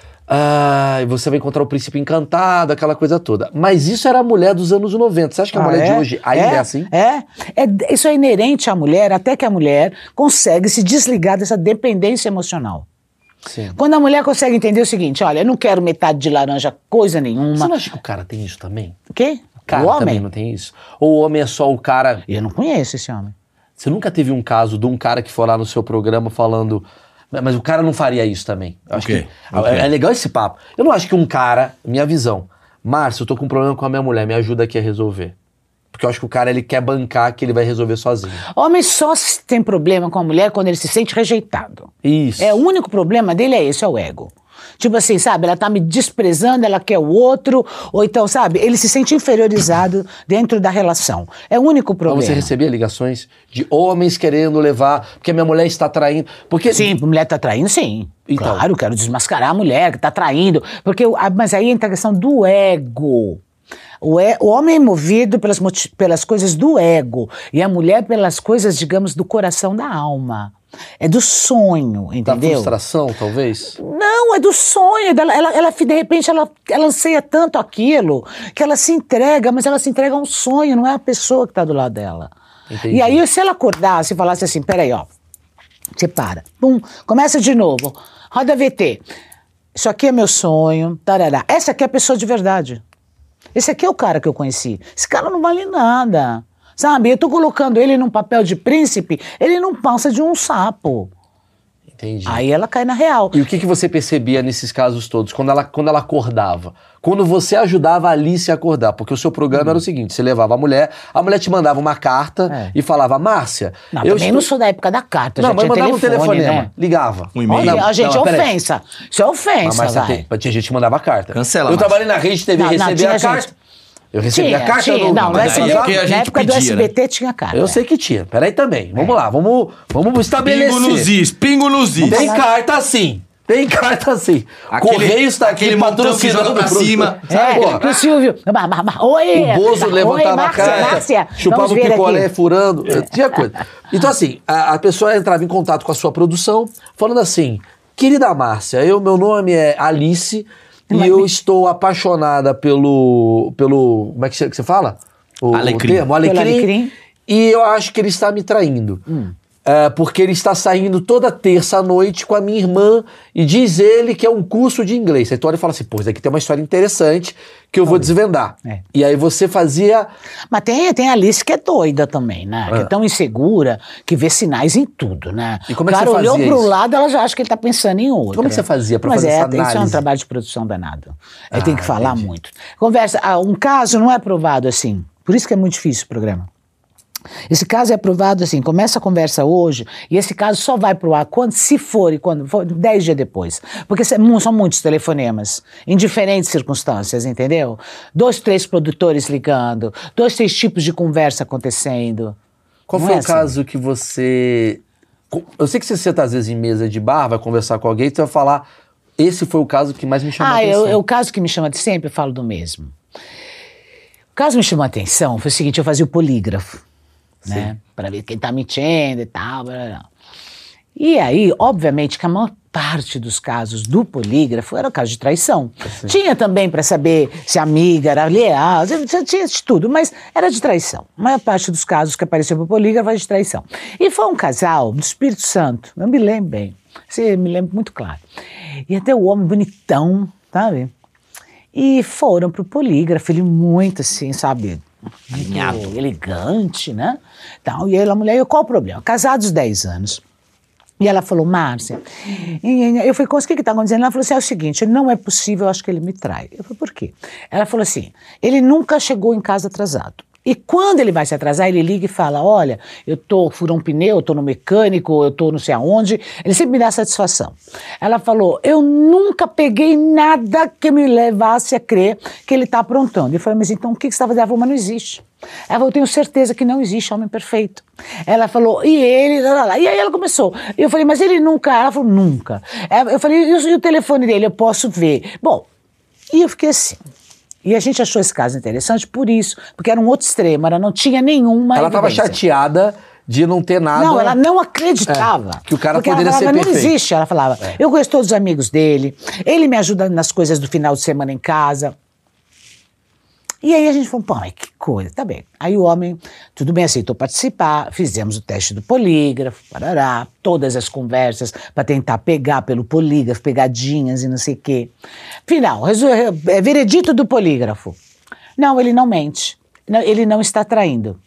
Ah, e você vai encontrar o príncipe encantado, aquela coisa toda. Mas isso era a mulher dos anos noventa. Você acha que a Ah, mulher é? de hoje ainda é, é assim? É, é. Isso é inerente à mulher, até que a mulher consegue se desligar dessa dependência emocional. Sim. Quando a mulher consegue entender o seguinte, olha, eu não quero metade de laranja, coisa nenhuma. Você não acha que o cara tem isso também? O quê? O cara o homem? também não tem isso? Ou o homem é só o cara... Eu não conheço esse homem. Você nunca teve um caso de um cara que foi lá no seu programa falando... Mas o cara não faria isso também. Eu acho Okay. que Okay. É, é legal esse papo. Eu não acho que um cara, minha visão, Márcio, eu tô com um problema com a minha mulher, me ajuda aqui a resolver. Porque eu acho que o cara, ele quer bancar que ele vai resolver sozinho. Homem só tem problema com a mulher quando ele se sente rejeitado. Isso. É, o único problema dele é esse, é o ego. Tipo assim, sabe, ela tá me desprezando, ela quer o outro, ou então, sabe, ele se sente inferiorizado dentro da relação. É o único Mas problema. você recebia ligações de homens querendo levar, porque a minha mulher está traindo. Porque... Sim, a mulher tá traindo, sim. Então. Claro, quero desmascarar a mulher que tá traindo. Porque, o- a- mas aí entra a questão do ego. O, e- o homem é movido pelas, moti- pelas coisas do ego e a mulher pelas coisas, digamos, do coração, da alma. É do sonho, Da entendeu? frustração, talvez. Não, é do sonho dela. Ela, ela, de repente, ela, ela anseia tanto aquilo que ela se entrega, mas ela se entrega a um sonho, não é a pessoa que está do lado dela. Entendi. E aí, se ela acordasse e falasse assim, peraí, ó, você para, pum, começa de novo, roda V T. Isso aqui é meu sonho, tarará. Essa aqui é a pessoa de verdade. Esse aqui é o cara que eu conheci. Esse cara não vale nada. Sabe, eu tô colocando ele num papel de príncipe, ele não passa de um sapo. Entendi. Aí ela cai na real. E o que, que você percebia nesses casos todos, quando ela, quando ela acordava? Quando você ajudava a Alice a acordar? Porque o seu programa Hum. era o seguinte, você levava a mulher, a mulher te mandava uma carta É. e falava, Márcia... Não, eu também estou... não sou da época da carta, Não, já mas tinha mandava telefone, um telefonema, né? ligava. Um e-mail. Olha, a gente não, é peraí. ofensa. Isso é Mas, ofensa, Márcia, vai. tem- tinha gente que mandava carta. Cancela, Eu Márcia. trabalhei na Rede T V, Não, não, recebia tinha a carta. gente. Eu recebia Tinha, a carta tinha. no, Não, no no S B T, é porque a gente na época do pedia, S B T tinha carta. Eu sei que tinha. Peraí também. Vamos lá, vamos, vamos estabelecer. Pingo nos is, pingo nos is. Tem carta sim. Tem carta assim. Aquele- Correios tá aqui aquele montão que patrocinando joga pra pro- cima. Sabe, É, pô? que o Silvio... Bah, bah, bah, Oi! O Bozo Oi, levantava Márcia, a carta, Márcia, chupava vamos o ver picolé aqui. furando, tinha coisa. Então assim, a, a pessoa entrava em contato com a sua produção, falando assim, querida Márcia, eu, meu nome é Alice e Mas eu me- estou apaixonada pelo, pelo, como é que você, que você fala? o, Alecrim. o termo, o alecrim, alecrim. E eu acho que ele está me traindo. Hum. É, porque ele está saindo toda terça à noite com a minha irmã e diz ele que é um curso de inglês. Aí tu olha e fala assim, pô, isso aqui tem uma história interessante que eu vou desvendar. É. E aí você fazia... Mas tem, tem a Alice que é doida também, né? Que é Ah. tão insegura, que vê sinais em tudo, né? E como é que o cara você olhou fazia pro isso? lado, ela já acha que ele tá pensando em outra. Como é que você fazia pra Mas fazer é, essa Isso é um análise? trabalho de produção danado. Aí Ah, tem que falar entendi. muito. Conversa, ah, um caso não é aprovado assim. Por isso que é muito difícil o programa. Esse caso é aprovado assim, começa a conversa hoje e esse caso só vai pro ar quando, se for e quando for, dez dias depois. Porque são muitos telefonemas, em diferentes circunstâncias, entendeu? Dois, três produtores ligando, dois, três tipos de conversa acontecendo. Qual Não foi é o assim. caso que você... Eu sei que você senta às vezes em mesa de bar, vai conversar com alguém e você vai falar, esse foi o caso que mais me chamou a Ah, atenção. eu, eu, o caso que me chama de sempre, eu falo do mesmo. O caso que me chamou a atenção foi o seguinte, eu fazia o polígrafo. Né? Para ver quem tá mentindo e tal. Blá, blá. E aí, obviamente, que a maior parte dos casos do polígrafo era o caso de traição. Sim. Tinha também para saber se a amiga era leal, tinha de tudo, mas era de traição. A maior parte dos casos que apareceu pro polígrafo era de traição. E foi um casal do Espírito Santo, eu me lembro bem, você me lembra muito claro. E até o homem bonitão, sabe? E foram pro polígrafo, ele muito assim, sabe... Muito elegante, né? Então, e aí a mulher, qual o problema? Casados dez anos. E ela falou, Márcia, e eu falei, o que que tá acontecendo? Ela falou assim, é o seguinte, não é possível, eu acho que ele me trai. Eu falei, por quê? Ela falou assim, ele nunca chegou em casa atrasado. E quando ele vai se atrasar, ele liga e fala, olha, eu tô, furou um pneu, eu tô no mecânico, eu tô não sei aonde, ele sempre me dá satisfação. Ela falou, eu nunca peguei nada que me levasse a crer que ele tá aprontando. Eu falei, mas então o que que você tá fazendo? Ela falou, mas não existe. Ela falou, eu tenho certeza que não existe homem perfeito. Ela falou, e ele, lá, lá, lá. E aí ela começou. Eu falei, mas ele nunca, ela falou, nunca. Eu falei, e o, e o telefone dele, eu posso ver. Bom, e eu fiquei assim. E a gente achou esse caso interessante por isso, porque era um outro extremo, ela não tinha nenhuma Ela estava evidência. chateada de não ter nada... Não, ela não acreditava. É, que o cara porque poderia ela falava, ser não perfeito. existe, ela falava. É. Eu conheço todos os amigos dele, ele me ajuda nas coisas do final de semana em casa. E aí a gente falou, pô, mas que coisa, tá bem. Aí o homem, tudo bem, aceitou participar, fizemos o teste do polígrafo, parará, todas as conversas para tentar pegar pelo polígrafo, pegadinhas e não sei o quê. Final, é veredito do polígrafo. Não, ele não mente, não, ele não está traindo.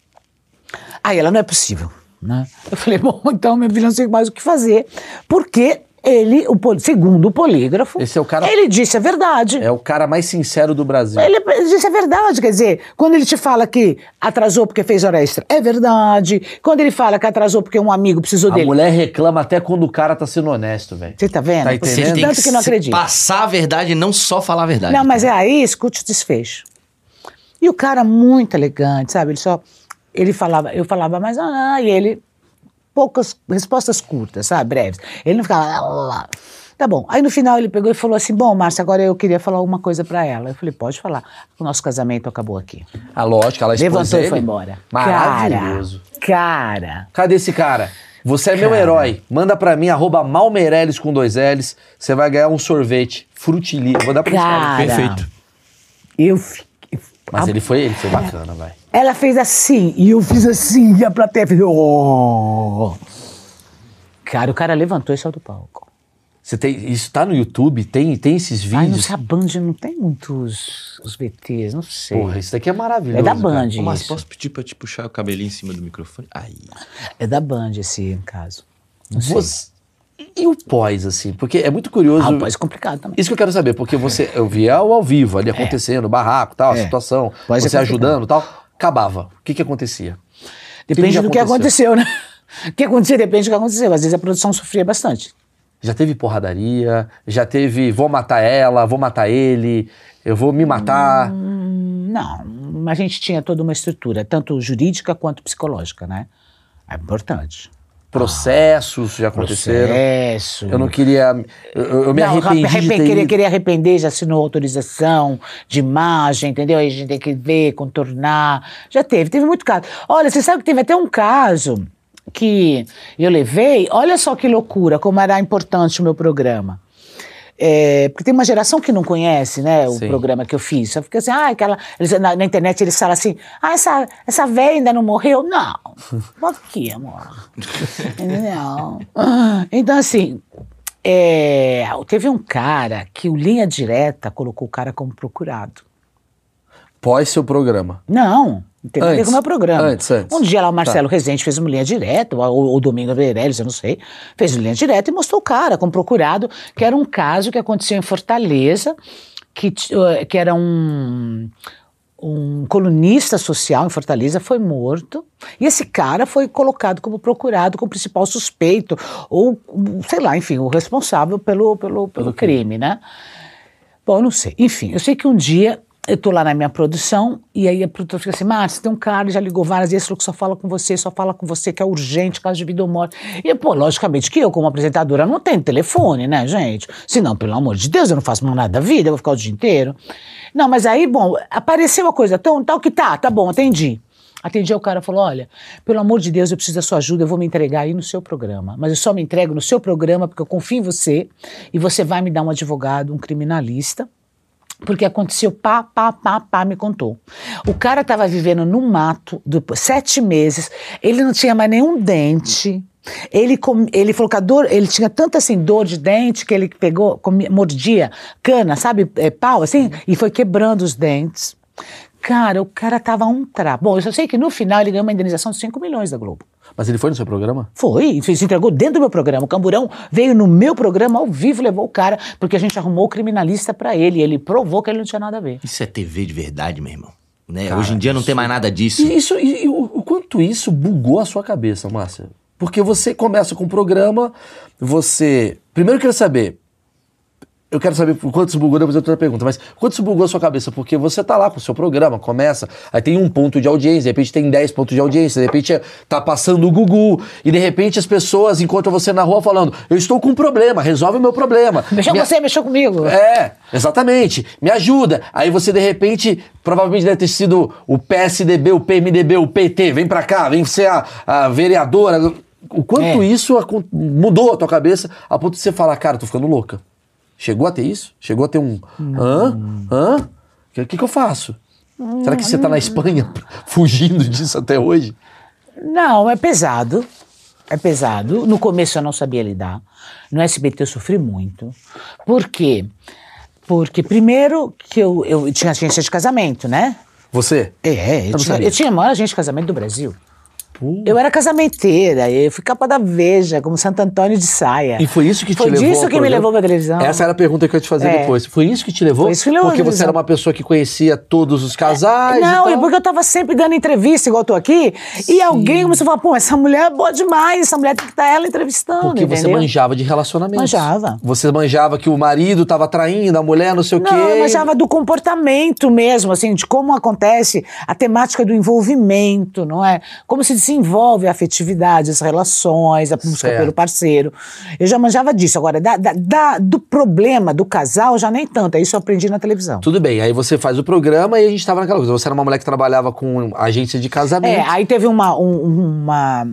Aí ela, não é possível, né? Eu falei, bom, então minha filha não sei mais o que fazer, porque... Ele, o, segundo o polígrafo, Esse é o cara, ele disse a verdade. É o cara mais sincero do Brasil. Ele disse a verdade, quer dizer, quando ele te fala que atrasou porque fez hora extra, é verdade. Quando ele fala que atrasou porque um amigo precisou A dele. mulher reclama até quando o cara tá sendo honesto, velho. Você tá vendo? Tá entendendo? Você tem Tanto que, que não se- acredita. passar a verdade e não só falar a verdade. Não, mas é aí, escute o desfecho. E o cara muito elegante, sabe? Ele só, ele falava, eu falava mais, ah, e ele, poucas respostas curtas, sabe? Breves. Ele não ficava, ah, lá. Tá bom. Aí no final ele pegou e falou assim, bom, Márcia, agora eu queria falar uma coisa pra ela. Eu falei, pode falar. O nosso casamento acabou aqui. Ah, lógico, ela expôs Levantou ele. e foi embora. Maravilhoso. Cara, cara. Cadê esse cara? Você é meu Cara. herói. Manda pra mim, arroba Malmeireles com dois L's. Você vai ganhar um sorvete frutili. Vou dar pra esse cara. Cara, Perfeito. eu fiquei... Mas a- ele foi, ele foi bacana, vai. Ela fez assim, e eu fiz assim, e a plateia fez... Oh. Cara, o cara levantou e saiu do palco. Você tem, isso tá no YouTube? Tem, tem esses Ai, não vídeos? sei, a Band não tem muitos os V Ts, não sei. Porra, isso daqui é maravilhoso. É da cara. Band Ô, Márcio, isso. posso pedir pra te puxar o cabelinho em cima do microfone? Aí. É da Band esse caso. Não sei. Você- E o pós, assim? Porque é muito curioso. Ah, o pós é complicado também. Isso que eu quero saber, porque você, eu via ao, ao vivo, ali acontecendo, barraco, tal, a É. situação, Pós é você complicado. ajudando tal, acabava. O que que acontecia? Depende que do que aconteceu, né? O que aconteceu depende do que aconteceu. Às vezes a produção sofria bastante. Já teve porradaria, já teve vou matar ela, vou matar ele, eu vou me matar. Hum, Não, a gente tinha toda uma estrutura, tanto jurídica quanto psicológica, né? É importante. Processos já aconteceram. Processo. Eu não queria. Eu, eu me Não, arrependi arrepen- de ter queria, ido. queria arrepender, já assinou autorização de imagem, entendeu? Aí a gente tem que ver, contornar. Já teve, teve muito caso. Olha, você sabe que teve até um caso que eu levei, olha só que loucura, como era importante o meu programa. É, porque tem uma geração que não conhece, né, o Sim. programa que eu fiz. Só fica assim, ah, aquela, eles, na, na internet eles falam assim, ah, essa, essa véia ainda não morreu? Não. Por que, amor? Não. Então, assim, é, teve um cara que o Linha Direta colocou o cara como procurado. Pós seu programa. Não. Não tem nada a ver Antes, com o meu programa. antes, antes. Um dia lá o Marcelo Tá. Rezende fez uma linha direta, ou o Domingo Meirelles, eu não sei, fez uma linha direta e mostrou o cara como procurado, que era um caso que aconteceu em Fortaleza, que, t- uh, que era um, um colunista social em Fortaleza, foi morto, e esse cara foi colocado como procurado, como principal suspeito, ou sei lá, enfim, o responsável pelo, pelo, pelo crime, né? Bom, eu não sei. Enfim, eu sei que um dia eu tô lá na minha produção e aí a produtora fica assim, Márcia, tem um cara, já ligou várias vezes, falou que só fala com você, só fala com você, que é urgente, caso de vida ou morte. E, pô, logicamente que eu, como apresentadora, não tenho telefone, né, gente? Senão, pelo amor de Deus, eu não faço mais nada da vida, eu vou ficar o dia inteiro. Não, mas aí, bom, apareceu a coisa, tão, tal que tá, tá bom, atendi. Atendi, o cara falou, olha, pelo amor de Deus, eu preciso da sua ajuda, eu vou me entregar aí no seu programa. Mas eu só me entrego no seu programa porque eu confio em você e você vai me dar um advogado, um criminalista, porque aconteceu pá, pá, pá, pá, me contou. O cara estava vivendo no mato, do, sete meses, ele não tinha mais nenhum dente, ele, com, ele falou que a dor, ele tinha tanta assim, dor de dente que ele pegou, comia, mordia cana, sabe, é, pau assim, e foi quebrando os dentes. Cara, o cara tava um trapo. Bom, eu só sei que no final ele ganhou uma indenização de cinco milhões da Globo. Mas ele foi no seu programa? Foi, se entregou dentro do meu programa. O Camburão veio no meu programa ao vivo, levou o cara, porque a gente arrumou o criminalista pra ele. Ele provou que ele não tinha nada a ver. Isso é T V de verdade, meu irmão. Né? Cara, Hoje em dia não isso- tem mais nada disso. E, isso, e, e o, o quanto isso bugou a sua cabeça, Márcia? Porque você começa com o programa, você... Primeiro eu quero saber... Eu quero saber por quanto isso bugou, depois eu tenho outra pergunta. Mas quanto isso bugou a sua cabeça? Porque você tá lá com o seu programa, começa, aí tem um ponto de audiência, de repente tem dez pontos de audiência, de repente tá passando o Gugu, e de repente as pessoas encontram você na rua falando, eu estou com um problema, resolve o meu problema. Mexeu com Minha- você, mexeu comigo. É, exatamente. Me ajuda. Aí você, de repente, provavelmente deve ter sido o P S D B, o P M D B, o P T, vem pra cá, vem ser a, a vereadora. O quanto É. isso acon- mudou a tua cabeça a ponto de você falar, cara, tô ficando louca. Chegou a ter isso? Chegou a ter um... Hã? Hã? O que, que que eu faço? Será que você tá na Espanha fugindo disso até hoje? Não, é pesado. É pesado. No começo eu não sabia lidar. No S B T eu sofri muito. Por quê? Porque primeiro que eu, eu tinha agência de casamento, né? Você? É, eu não tinha, sabia. eu tinha a maior agência de casamento do Brasil. Pô. Eu era casamenteira, eu fui capa da Veja, como Santo Antônio de saia. E foi isso que te Foi levou disso ao que me programa? levou pra televisão. Essa era a pergunta que eu ia te fazer É. depois. Foi isso que te levou? Foi isso que levou Porque à você televisão. era uma pessoa que conhecia todos os casais Não, e e tal? porque eu tava sempre dando entrevista, igual eu tô aqui, e alguém começou a falar, pô, essa mulher é boa demais, essa mulher tem que estar ela entrevistando, Porque você entendeu? manjava de relacionamento. Manjava. Você manjava que o marido tava traindo a mulher, não sei o Não, quê. eu manjava do comportamento mesmo, assim, de como acontece a temática do envolvimento, não é? Como se desenvolve a afetividade, as relações, a busca Certo. pelo parceiro. Eu já manjava disso. Agora, da, da- da- do problema do casal, já nem tanto. Isso eu aprendi na televisão. Tudo bem, aí você faz o programa e a gente tava naquela coisa. Você era uma mulher que trabalhava com agência de casamento. É, aí teve uma. um- uma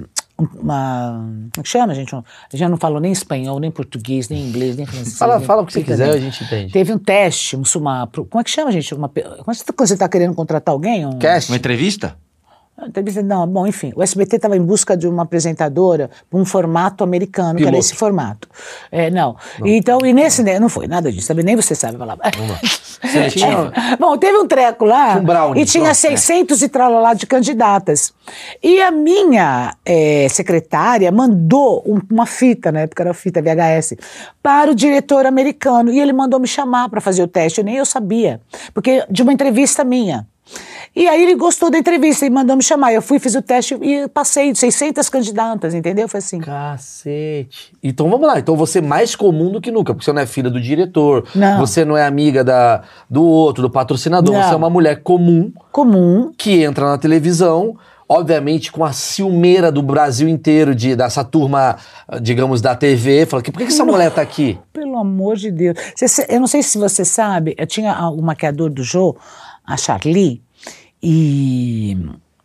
uma. Como é que chama, gente? A gente não falou nem espanhol, nem português, nem inglês, nem francês. Fala, nem- fala o que você Fica quiser, bem. a gente entende. Teve um teste, um, uma, como é que chama, gente? Uma, pe- quando você- quando você está querendo contratar alguém? Um, Cast? Uma entrevista? Entrevista- Não, bom, enfim, o S B T estava em busca de uma apresentadora para um formato americano, que era Piloto. esse formato. É, não. Então, e nesse, né, não foi nada disso, também nem você sabe a palavra. Seletiva. Bom, teve um treco lá Tinha um brownie, e tinha pronto, seiscentos e tralalá de candidatas. E a minha eh, secretária mandou um- uma fita, na época era fita V H S, para o diretor americano. E ele mandou me chamar para fazer o teste, eu nem eu sabia, porque de uma entrevista minha. E aí ele gostou da entrevista e mandou me chamar. Eu fui, fiz o teste e passei de seiscentas candidatas, entendeu? Foi assim. Cacete. Então vamos lá. Então você é mais comum do que nunca, porque você não é filha do diretor, Não. você não é amiga da, do outro, do patrocinador, Não. você é uma mulher comum Comum. que entra na televisão, obviamente com a ciumeira do Brasil inteiro, de, dessa turma, digamos, da T V, fala que por que, que essa mulher tá aqui? Pelo amor de Deus. Você- eu não sei se você sabe, eu tinha a- o maquiador do Jô, a Charlie, e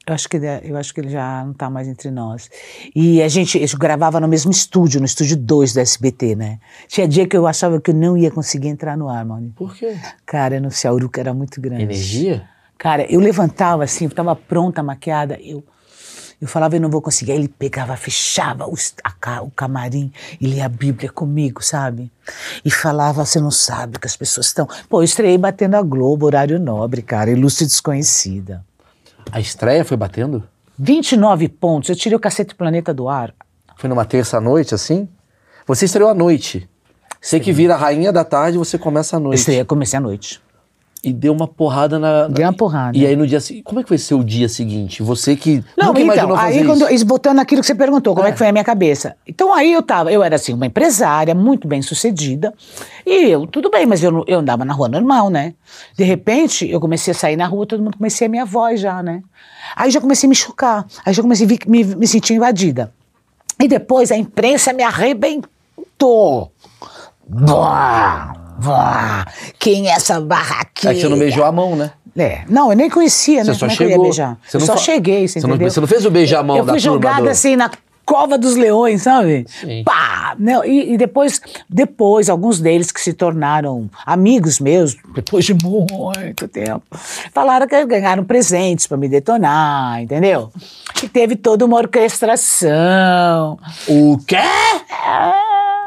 Eu acho, que, ele- eu acho que ele já não tá mais entre nós. E a gente, a gente gravava no mesmo estúdio, no estúdio dois do S B T, né? Tinha dia que eu achava que eu não ia conseguir entrar no ar, mano. Por quê? Cara, no Ciauruca era muito grande. Energia? Cara, eu levantava assim, eu tava pronta, maquiada, eu, eu falava, eu não vou conseguir. Aí ele pegava, fechava os- a ca- o camarim e lia a Bíblia comigo, sabe? E falava, você não sabe que as pessoas estão... Pô, eu estreiei batendo a Globo, horário nobre, cara, Ilustre Desconhecida. A estreia foi batendo? vinte e nove pontos, eu tirei o Cacete Planeta do ar. Foi numa terça-noite, assim? Você estreou à noite. Você que vira a rainha da tarde, você começa à Eu noite. estreiei, comecei à noite. E deu uma porrada na... na- Deu uma porrada. E aí no dia seguinte... Como é que foi ser o dia seguinte? Você que Não, nunca então, imaginou fazer aí quando, isso. voltando naquilo que você perguntou, como é. É. que foi a minha cabeça? Então aí eu tava, eu era assim, uma empresária, muito bem sucedida, e eu, tudo bem, mas eu, não- eu andava na rua normal, né? De repente, eu comecei a sair na rua, todo mundo comecei a minha voz já, né? Aí já comecei a me chocar, aí já comecei a vi- me, me sentir invadida. E depois a imprensa me arrebentou. Buá, buá, quem é essa barraquinha? É que você não beijou a mão, né? É, não, eu nem conhecia, Você né? só Como é que eu ia chegou. beijar? Você eu não só fa- cheguei, você Você não- entendeu? você não fez o beijamão eu da fui turma jogada do- assim na cova dos leões, sabe? Sim. Pá! Não, e, e depois, depois, alguns deles que se tornaram amigos meus, depois de muito tempo, falaram que ganharam presentes pra me detonar, entendeu? E teve toda uma orquestração. O quê? Ah,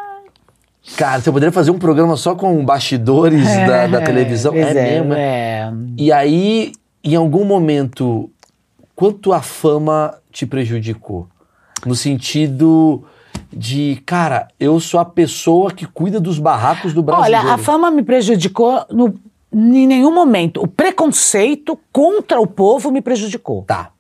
Cara, você poderia fazer um programa só com bastidores da, da televisão? pois É, mesmo, é. é. E aí, em algum momento, quanto a fama te prejudicou? No sentido de, cara, eu sou a pessoa que cuida dos barracos do brasileiro. Olha, a fama me prejudicou no, em nenhum momento. O preconceito contra o povo me prejudicou. Tá.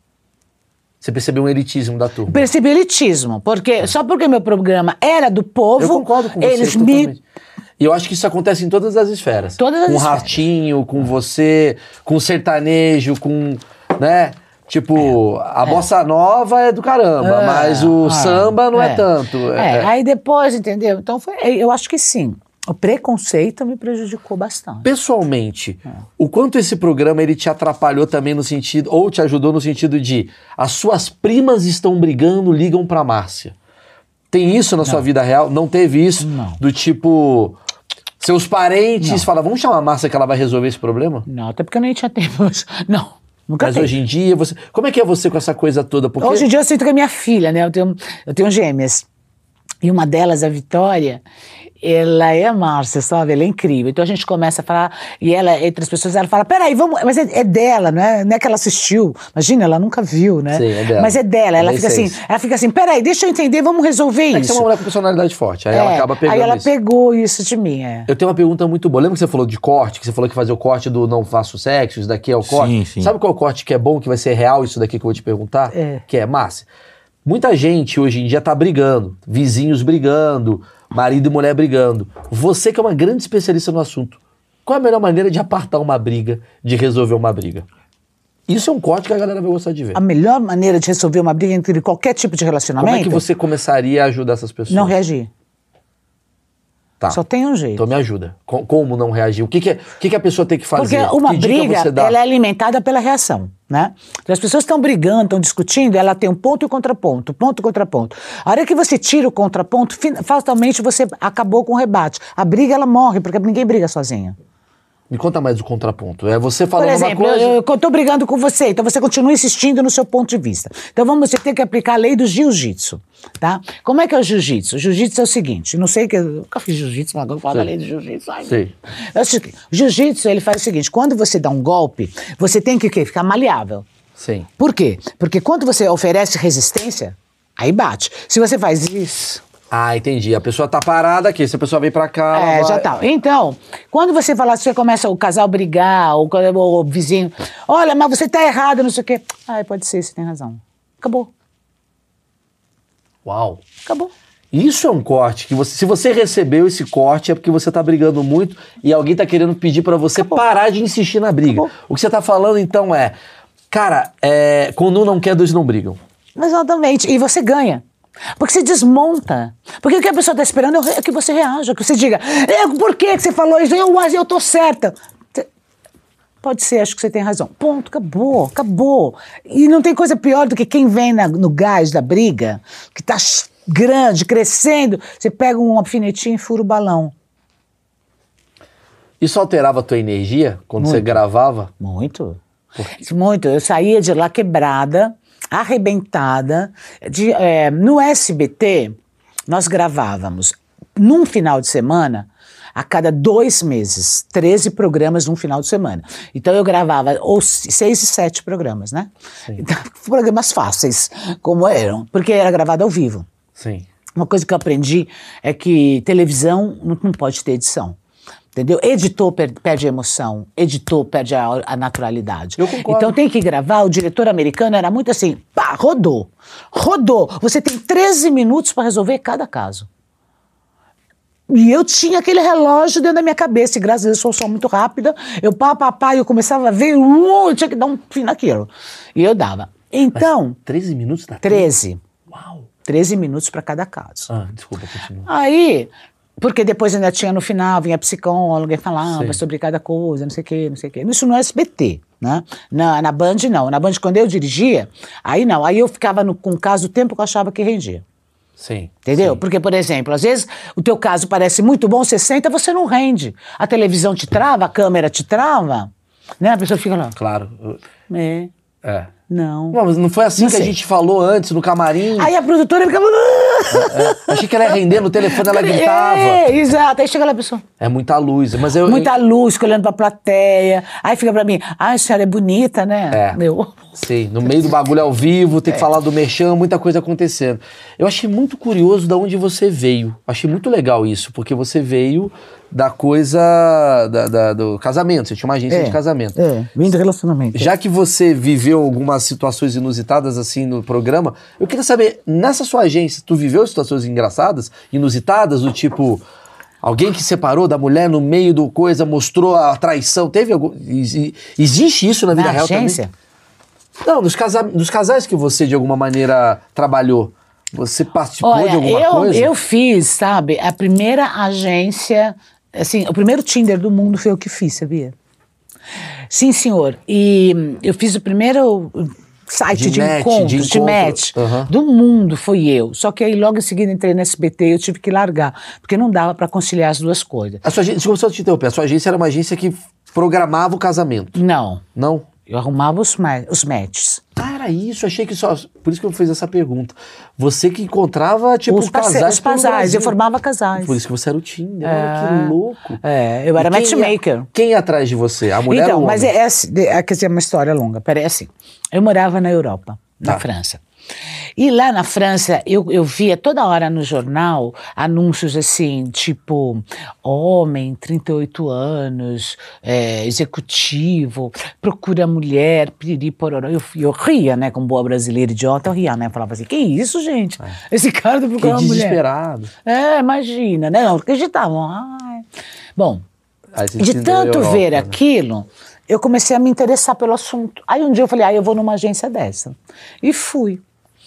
Você percebeu um elitismo da turma. Percebi elitismo, porque só porque meu programa era do povo, Eu concordo com você eles totalmente. me... E eu acho que isso acontece em todas as esferas. Todas as com o esferas. Ratinho, com você, com o sertanejo, com, né? Tipo, a bossa nova é do caramba, É, mas o é, samba não é, é. tanto. É, É. aí depois, entendeu? Então, foi, eu acho que sim. O preconceito me prejudicou bastante. Pessoalmente, É. o quanto esse programa ele te atrapalhou também no sentido, ou te ajudou no sentido de as suas primas estão brigando, ligam pra Márcia. Tem isso na sua vida real? Não teve isso? Não. Do tipo, seus parentes Não. falam, vamos chamar a Márcia que ela vai resolver esse problema? Não, até porque eu nem tinha tempo. Não, nunca Mas teve. hoje em dia, você, como é que é você com essa coisa toda? Porque Hoje em dia eu sinto que é minha filha, né? Eu tenho, eu tenho gêmeas. E uma delas, a Vitória, ela é a Márcia, sabe? Ela é incrível. Então a gente começa a falar, e ela, entre as pessoas, ela fala, peraí, vamos... Mas é, é dela, não é, não é que ela assistiu. Imagina, ela nunca viu, né? Sim, é dela. Mas é dela. Ela Nem fica sei assim, isso. ela fica assim, peraí, deixa eu entender, vamos resolver é que isso. você é uma mulher com personalidade forte, aí ela É, acaba pegando aí ela isso. pegou isso de mim, é. Eu tenho uma pergunta muito boa. Lembra que você falou de corte? Que você falou que fazia o corte do não faço sexo, isso daqui é o corte? Sim, sim. Sabe qual é o corte que é bom, que vai ser real, isso daqui que eu vou te perguntar? É. Que é, Márcia, muita gente hoje em dia tá brigando, vizinhos brigando, marido e mulher brigando. Você que é uma grande especialista no assunto, qual é a melhor maneira de apartar uma briga, de resolver uma briga? Isso é um corte que a galera vai gostar de ver. A melhor maneira de resolver uma briga entre qualquer tipo de relacionamento Como é que você começaria a ajudar essas pessoas? não reagir. Tá. Só tem um jeito. Então me ajuda. Co- Como não reagir? O que, que, é, o que, que a pessoa tem que fazer? Porque uma Que dica briga, você dá? ela é alimentada pela reação, né? Então, as pessoas estão brigando, estão discutindo, ela tem um ponto e um contraponto, ponto e contraponto. A hora que você tira o contraponto, fin- fatalmente você acabou com o rebate. A briga, ela morre, porque ninguém briga sozinha. Me conta mais do contraponto. É você Por falando exemplo, uma coisa... eu estou brigando com você, então você continua insistindo no seu ponto de vista. Então vamos você ter que aplicar a lei do jiu-jitsu, tá? Como é que é o jiu-jitsu? O jiu-jitsu é o seguinte, não sei que eu nunca fiz jiu-jitsu, mas agora eu falo da Sei. lei do jiu-jitsu. ai, Sei. É o seguinte, o jiu-jitsu, ele faz o seguinte, quando você dá um golpe, você tem que o quê? Ficar maleável. Sim. Por quê? Porque quando você oferece resistência, aí bate. Se você faz isso... Ah, entendi. A pessoa tá parada aqui, se a pessoa vem pra cá... ela É, vai- já tá. Então, quando você fala, você começa o casal brigar, ou o, o vizinho, olha, mas você tá errado, não sei o quê. Ah, pode ser, você tem razão. Acabou. Uau. Acabou. Isso é um corte que você... Se você recebeu esse corte é porque você tá brigando muito e alguém tá querendo pedir pra você Acabou. parar de insistir na briga. Acabou. O que você tá falando, então, é... Cara, é, quando um não quer, dois não brigam. Exatamente. E você ganha. Porque você desmonta. Porque o que a pessoa está esperando é que você reaja, que você diga, "É, por que que você falou isso? Eu, eu tô certa. Pode ser, acho que você tem razão. Ponto, acabou, acabou. E não tem coisa pior do que quem vem na- no gás da briga, que tá ch- grande, crescendo, você pega um alfinetinho e fura o balão. Isso alterava a tua energia quando você Muito. gravava? Muito. Muito. Eu saía de lá quebrada, arrebentada. De, é, no S B T, nós gravávamos num final de semana, a cada dois meses, treze programas num final de semana. Então eu gravava ou seis e sete programas, né? Então, programas fáceis, como eram, porque era gravado ao vivo. Sim. Uma coisa que eu aprendi é que televisão não, não pode ter edição. Entendeu? Editor per- perde a emoção, editor perde a, a naturalidade. Eu concordo. Então tem que gravar, o diretor americano era muito assim, pá, rodou, rodou. Você tem treze minutos para resolver cada caso. E eu tinha aquele relógio dentro da minha cabeça, e graças a Deus eu sou só muito rápida, eu pá, pá, pá, eu começava a ver, uh, eu tinha que dar um fim naquilo. E eu dava. Então, treze minutos da treze. Uau. treze minutos para cada caso. Ah, desculpa, continua. Aí, porque depois ainda tinha no final, vinha psicóloga e falava Sim. sobre cada coisa, não sei o quê, não sei o quê. Isso no S B T, né? Na, na Band, não. Na Band, quando eu dirigia, aí não. Aí eu ficava no, com o caso o tempo que eu achava que rendia. Sim. Entendeu? Sim. Porque, por exemplo, às vezes o teu caso parece muito bom, você senta, você não rende. A televisão te trava, a câmera te trava, né? A pessoa fica lá. Claro. eu- É, É. não. Não, mas não foi assim Não que a sei. gente falou antes, no camarim. Aí a produtora ficava... É, achei que ela ia render no telefone, ela gritava. É, exato. Aí chega lá a pessoa... É muita luz. Mas eu. Muita luz, olhando pra plateia. Aí fica pra mim, ah, a senhora é bonita, né? É. Meu. Sim, no meio do bagulho ao vivo, tem que falar do merchan, muita coisa acontecendo. Eu achei muito curioso de onde você veio. Achei muito legal isso, porque você veio da coisa da- da- do casamento. Você tinha uma agência de casamento. É, vim do relacionamento. Já que você viveu algumas situações inusitadas assim no programa, eu queria saber, nessa sua agência, tu viveu situações engraçadas, inusitadas, do tipo, alguém que separou da mulher no meio do coisa, mostrou a traição, teve algum... exi- Existe isso na vida Na real agência? também? Não, nos, casa... nos casais que você de alguma maneira trabalhou, você participou Olha, de alguma eu, coisa? eu fiz, sabe, a primeira agência, assim, o primeiro Tinder do mundo foi eu que fiz, sabia? Sim, senhor. E hum, eu fiz o primeiro site De de, match, encontros, de de, encontro. match Aham. do mundo, foi eu. Só que aí logo em seguida entrei no S B T e eu tive que largar, porque não dava pra conciliar as duas coisas. A sua agência, desculpa só te interromper, a sua agência era uma agência que programava o casamento, Não, não? eu arrumava os, ma os matches. Ah, era isso, achei que só... Por isso que eu fiz essa pergunta. Você que encontrava, tipo, os parce- casais os pelo casais, Brasil. eu formava casais. Por isso que você era o Tinder, olha que louco. É, eu era E quem ia- matchmaker. Quem ia atrás de você? A mulher Então, ou o mas homem? é, assim, é, quer dizer, é uma história longa. Peraí, assim, eu morava na Europa, na Tá. França. E lá na França, eu, eu via toda hora no jornal anúncios assim, tipo, homem, trinta e oito anos, é, executivo, procura mulher, piriri, pororó. Eu, eu ria, né, como boa brasileira idiota, eu ria, né? Eu falava assim, que isso, gente? Esse cara tá Que procurando uma mulher. desesperado. É, imagina, né? Não acreditavam. Ai. Bom, Aí você de entendeu tanto a Europa, ver né? aquilo, eu comecei a me interessar pelo assunto. Aí um dia eu falei, ah, eu vou numa agência dessa. E fui.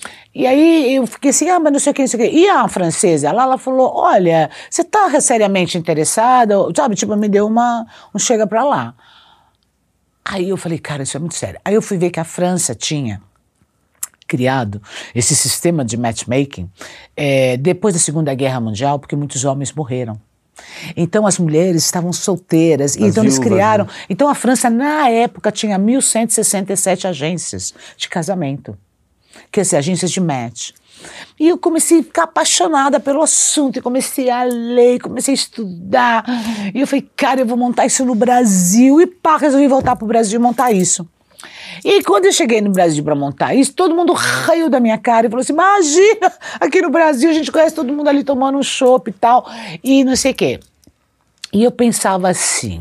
E aí eu fiquei assim, ah, mas não sei o que, não sei o que. E a francesa, ela, ela falou, olha, você tá seriamente interessada? Sabe, tipo, me deu uma, um chega pra lá. Aí eu falei, cara, isso é muito sério. Aí eu fui ver que a França tinha criado esse sistema de matchmaking é, depois da Segunda Guerra Mundial, porque muitos homens morreram. Então as mulheres estavam solteiras, e então eles viúvas, criaram. né? Então a França, na época, tinha mil cento e sessenta e sete agências de casamento, quer dizer, agências de match. E eu comecei a ficar apaixonada pelo assunto, e comecei a ler, comecei a estudar. E eu falei, cara, eu vou montar isso no Brasil. E pá, resolvi voltar pro Brasil e montar isso. E quando eu cheguei no Brasil para montar isso, todo mundo riu da minha cara e falou assim, imagina, aqui no Brasil a gente conhece todo mundo ali tomando um chopp e tal, e não sei o quê. E eu pensava assim,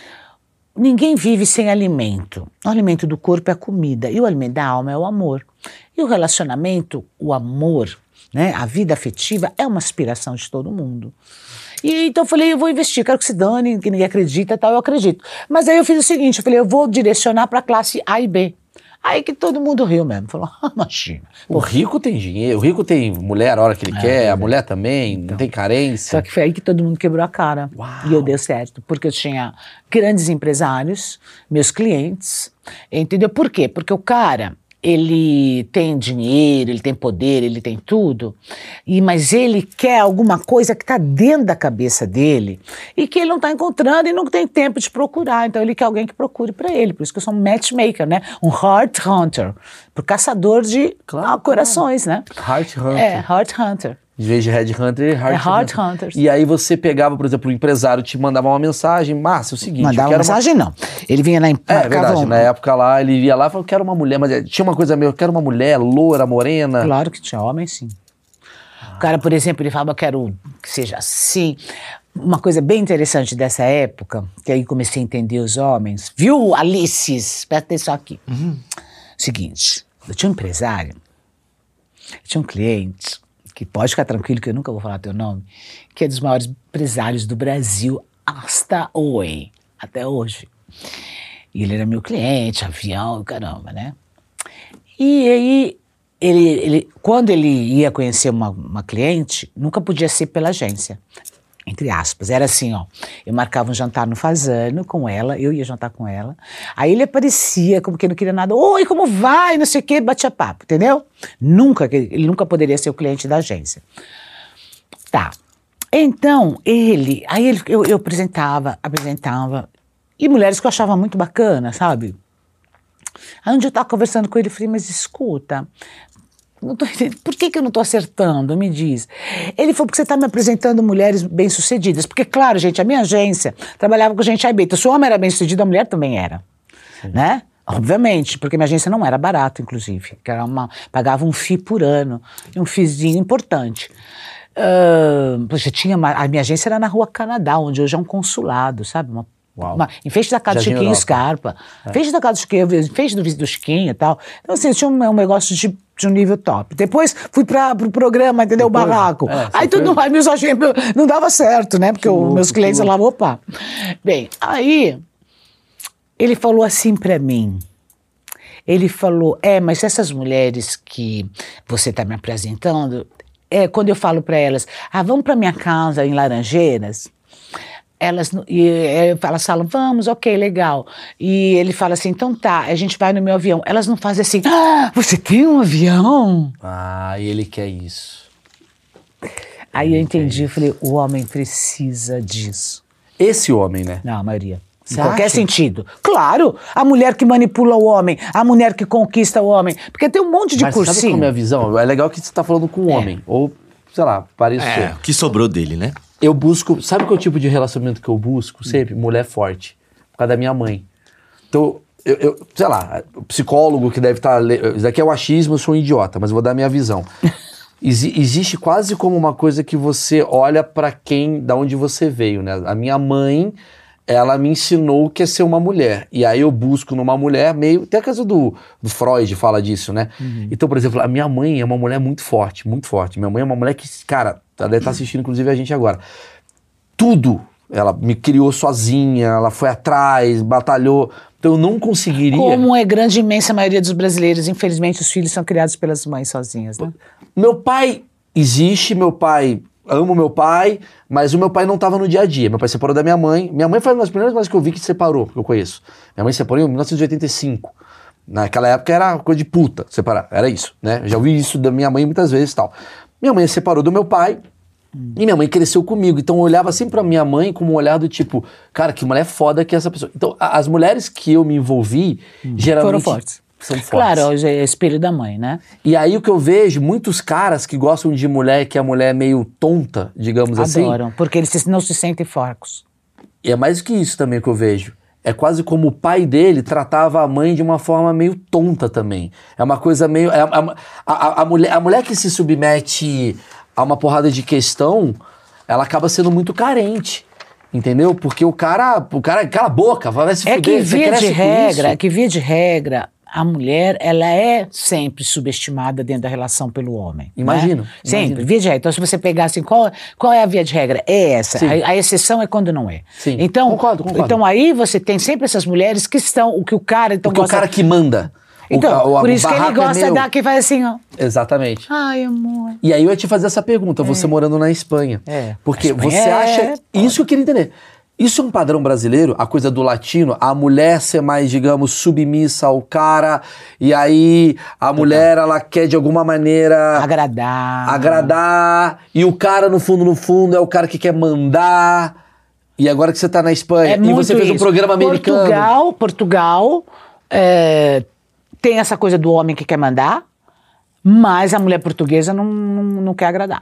ninguém vive sem alimento. O alimento do corpo é a comida, e o alimento da alma é o amor. E o relacionamento, o amor, né, a vida afetiva é uma aspiração de todo mundo. E então eu falei, eu vou investir, quero que se dane, que ninguém acredita e tal, eu acredito. Mas aí eu fiz o seguinte, eu falei, eu vou direcionar para a classe A e B. Aí que todo mundo riu mesmo. Falou, ah, imagina. O rico tem dinheiro, o rico tem mulher a hora que ele é, quer, é. a mulher também, então, não tem carência. Só que foi aí que todo mundo quebrou a cara. Uau. E eu dei certo, porque eu tinha grandes empresários, meus clientes, entendeu? Por quê? Porque o cara, ele tem dinheiro, ele tem poder, ele tem tudo, e, mas ele quer alguma coisa que está dentro da cabeça dele e que ele não está encontrando e não tem tempo de procurar. Então ele quer alguém que procure para ele. Por isso que eu sou um matchmaker, né? Um heart hunter, por caçador de claro, ah, corações, claro. né? Heart hunter. É, heart hunter. Em vez de Red Hunter, Heart, é heart Hunter. Hunters. E aí você pegava, por exemplo, o empresário te mandava uma mensagem, Márcia, é o seguinte... Mandava uma mensagem, uma... não. Ele vinha lá em... É, é verdade, um... na época lá, ele ia lá e falava, eu quero uma mulher, mas tinha uma coisa meio, eu quero uma mulher loura, morena. Claro que tinha homem, sim. Ah. O cara, por exemplo, ele falava, eu quero que seja assim. Uma coisa bem interessante dessa época, que aí comecei a entender os homens, viu, Alices? Presta atenção aqui. Uhum. Seguinte, eu tinha um empresário, eu tinha um cliente... que pode ficar tranquilo que eu nunca vou falar teu nome, que é dos maiores empresários do Brasil hasta hoje, até hoje. E ele era meu cliente, avião, caramba, né? E aí, ele, ele, quando ele ia conhecer uma, uma cliente, nunca podia ser pela agência, entre aspas. Era assim, ó, eu marcava um jantar no Fazano com ela, eu ia jantar com ela, aí ele aparecia como que não queria nada, oi, como vai, não sei o quê, batia papo, entendeu? Nunca, ele nunca poderia ser o cliente da agência. Tá, então ele, aí ele, eu, eu apresentava, apresentava, e mulheres que eu achava muito bacana, sabe? Aí um dia eu tava conversando com ele, eu falei, mas escuta... Não tô, por que que eu não tô acertando? Me diz. Ele falou, porque você tá me apresentando mulheres bem-sucedidas. Porque, claro, gente, a minha agência trabalhava com gente aibeta. Se o homem era bem-sucedido, a mulher também era. Sim. Né? Obviamente, porque minha agência não era barata, inclusive. Que era uma, pagava um F I I por ano. E um FIIzinho importante. Uh, poxa, tinha uma, a minha agência era na Rua Canadá, onde hoje é um consulado, sabe? Uma Uma, em frente da casa do Chiquinho Scarpa, é. Frente da casa do Chiquinho, em frente do, do Chiquinho e tal. Então, assim, eu tinha um, um negócio de, de um nível top. Depois fui para o pro programa, entendeu? O barraco. É, aí tudo mais, meus agentes não dava certo, né? Porque os meus clientes falavam, opa. Bem, aí ele falou assim para mim. Ele falou, é, mas essas mulheres que você está me apresentando, é, quando eu falo para elas, ah, vamos para minha casa em Laranjeiras. Elas, e, elas falam, vamos, ok, legal. E ele fala assim, então tá, a gente vai no meu avião. Elas não fazem assim, ah, você tem um avião? Ah, e ele quer isso. Aí ele eu entendi, eu falei, o homem precisa disso. Esse homem, né? Não, a maioria. Você em qualquer acha? sentido. Claro, a mulher que manipula o homem, a mulher que conquista o homem. Porque tem um monte de Mas cursinho. sabe qual é a minha visão? É legal que você tá falando com um é. homem. Ou, sei lá, pareceu. É, o que sobrou dele, né? Eu busco, sabe qual é o tipo de relacionamento que eu busco sempre? Mulher forte, por causa da minha mãe. Então, eu, eu sei lá, psicólogo que deve estar... Isso aqui é o achismo, eu sou um idiota, mas eu vou dar a minha visão. Exi- existe quase como uma coisa que você olha pra quem, da onde você veio, né? A minha mãe, ela me ensinou o que é ser uma mulher. E aí eu busco numa mulher meio... Tem a casa do, do Freud fala disso, né? Uhum. Então, por exemplo, a minha mãe é uma mulher muito forte, muito forte. Minha mãe é uma mulher que, cara... Ela deve estar assistindo, inclusive, a gente agora. Tudo. Ela me criou sozinha, ela foi atrás, batalhou. Então eu não conseguiria... Como é grande, imensa maioria dos brasileiros, infelizmente, os filhos são criados pelas mães sozinhas, né? Meu pai existe, meu pai... Amo meu pai, mas o meu pai não estava no dia a dia. Meu pai separou da minha mãe. Minha mãe foi uma das primeiras coisas que eu vi que separou, que eu conheço. Minha mãe separou em mil novecentos e oitenta e cinco. Naquela época era coisa de puta separar, era isso, né? Eu já ouvi isso da minha mãe muitas vezes e tal. Minha mãe se separou do meu pai hum. e minha mãe cresceu comigo. Então eu olhava sempre pra minha mãe com um olhar do tipo, cara, que mulher foda que é essa pessoa. Então a, as mulheres que eu me envolvi, hum. geralmente... Foram fortes. São fortes. Claro, hoje é espelho da mãe, né? E aí o que eu vejo, muitos caras que gostam de mulher, que a mulher é meio tonta, digamos Adoram, assim. Adoram, porque eles se, não se sentem fracos. E é mais do que isso também que eu vejo. É quase como o pai dele tratava a mãe de uma forma meio tonta também. É uma coisa meio... É, a, a, a, mulher, a mulher que se submete a uma porrada de questão, ela acaba sendo muito carente. Entendeu? Porque o cara... O cara cala a boca, vai se é fuder. Que via de regra, que via de regra... A mulher, ela é sempre subestimada dentro da relação pelo homem. Imagino. Né? Sempre, via de regra. Então, se você pegar assim, qual, qual é a via de regra? É essa. A, a exceção é quando não é. Sim. Então, concordo, concordo. Então, aí você tem sempre essas mulheres que estão, o que o cara... Então, Porque gosta... o cara que manda. Então, o, o, por isso que ele barraco é gosta meu. da que faz assim, ó. Exatamente. Ai, amor. E aí eu ia te fazer essa pergunta, você morando na Espanha. É. Porque A Espanha você é- acha... Isso que eu queria entender. Isso é um padrão brasileiro? A coisa do latino? A mulher ser mais, digamos, submissa ao cara, e aí a mulher, ela quer de alguma maneira... Agradar. agradar, e o cara, no fundo, no fundo, é o cara que quer mandar. E agora que você tá na Espanha, É e muito você fez um isso. programa americano. Portugal, Portugal é, tem essa coisa do homem que quer mandar, mas a mulher portuguesa não, não, não quer agradar.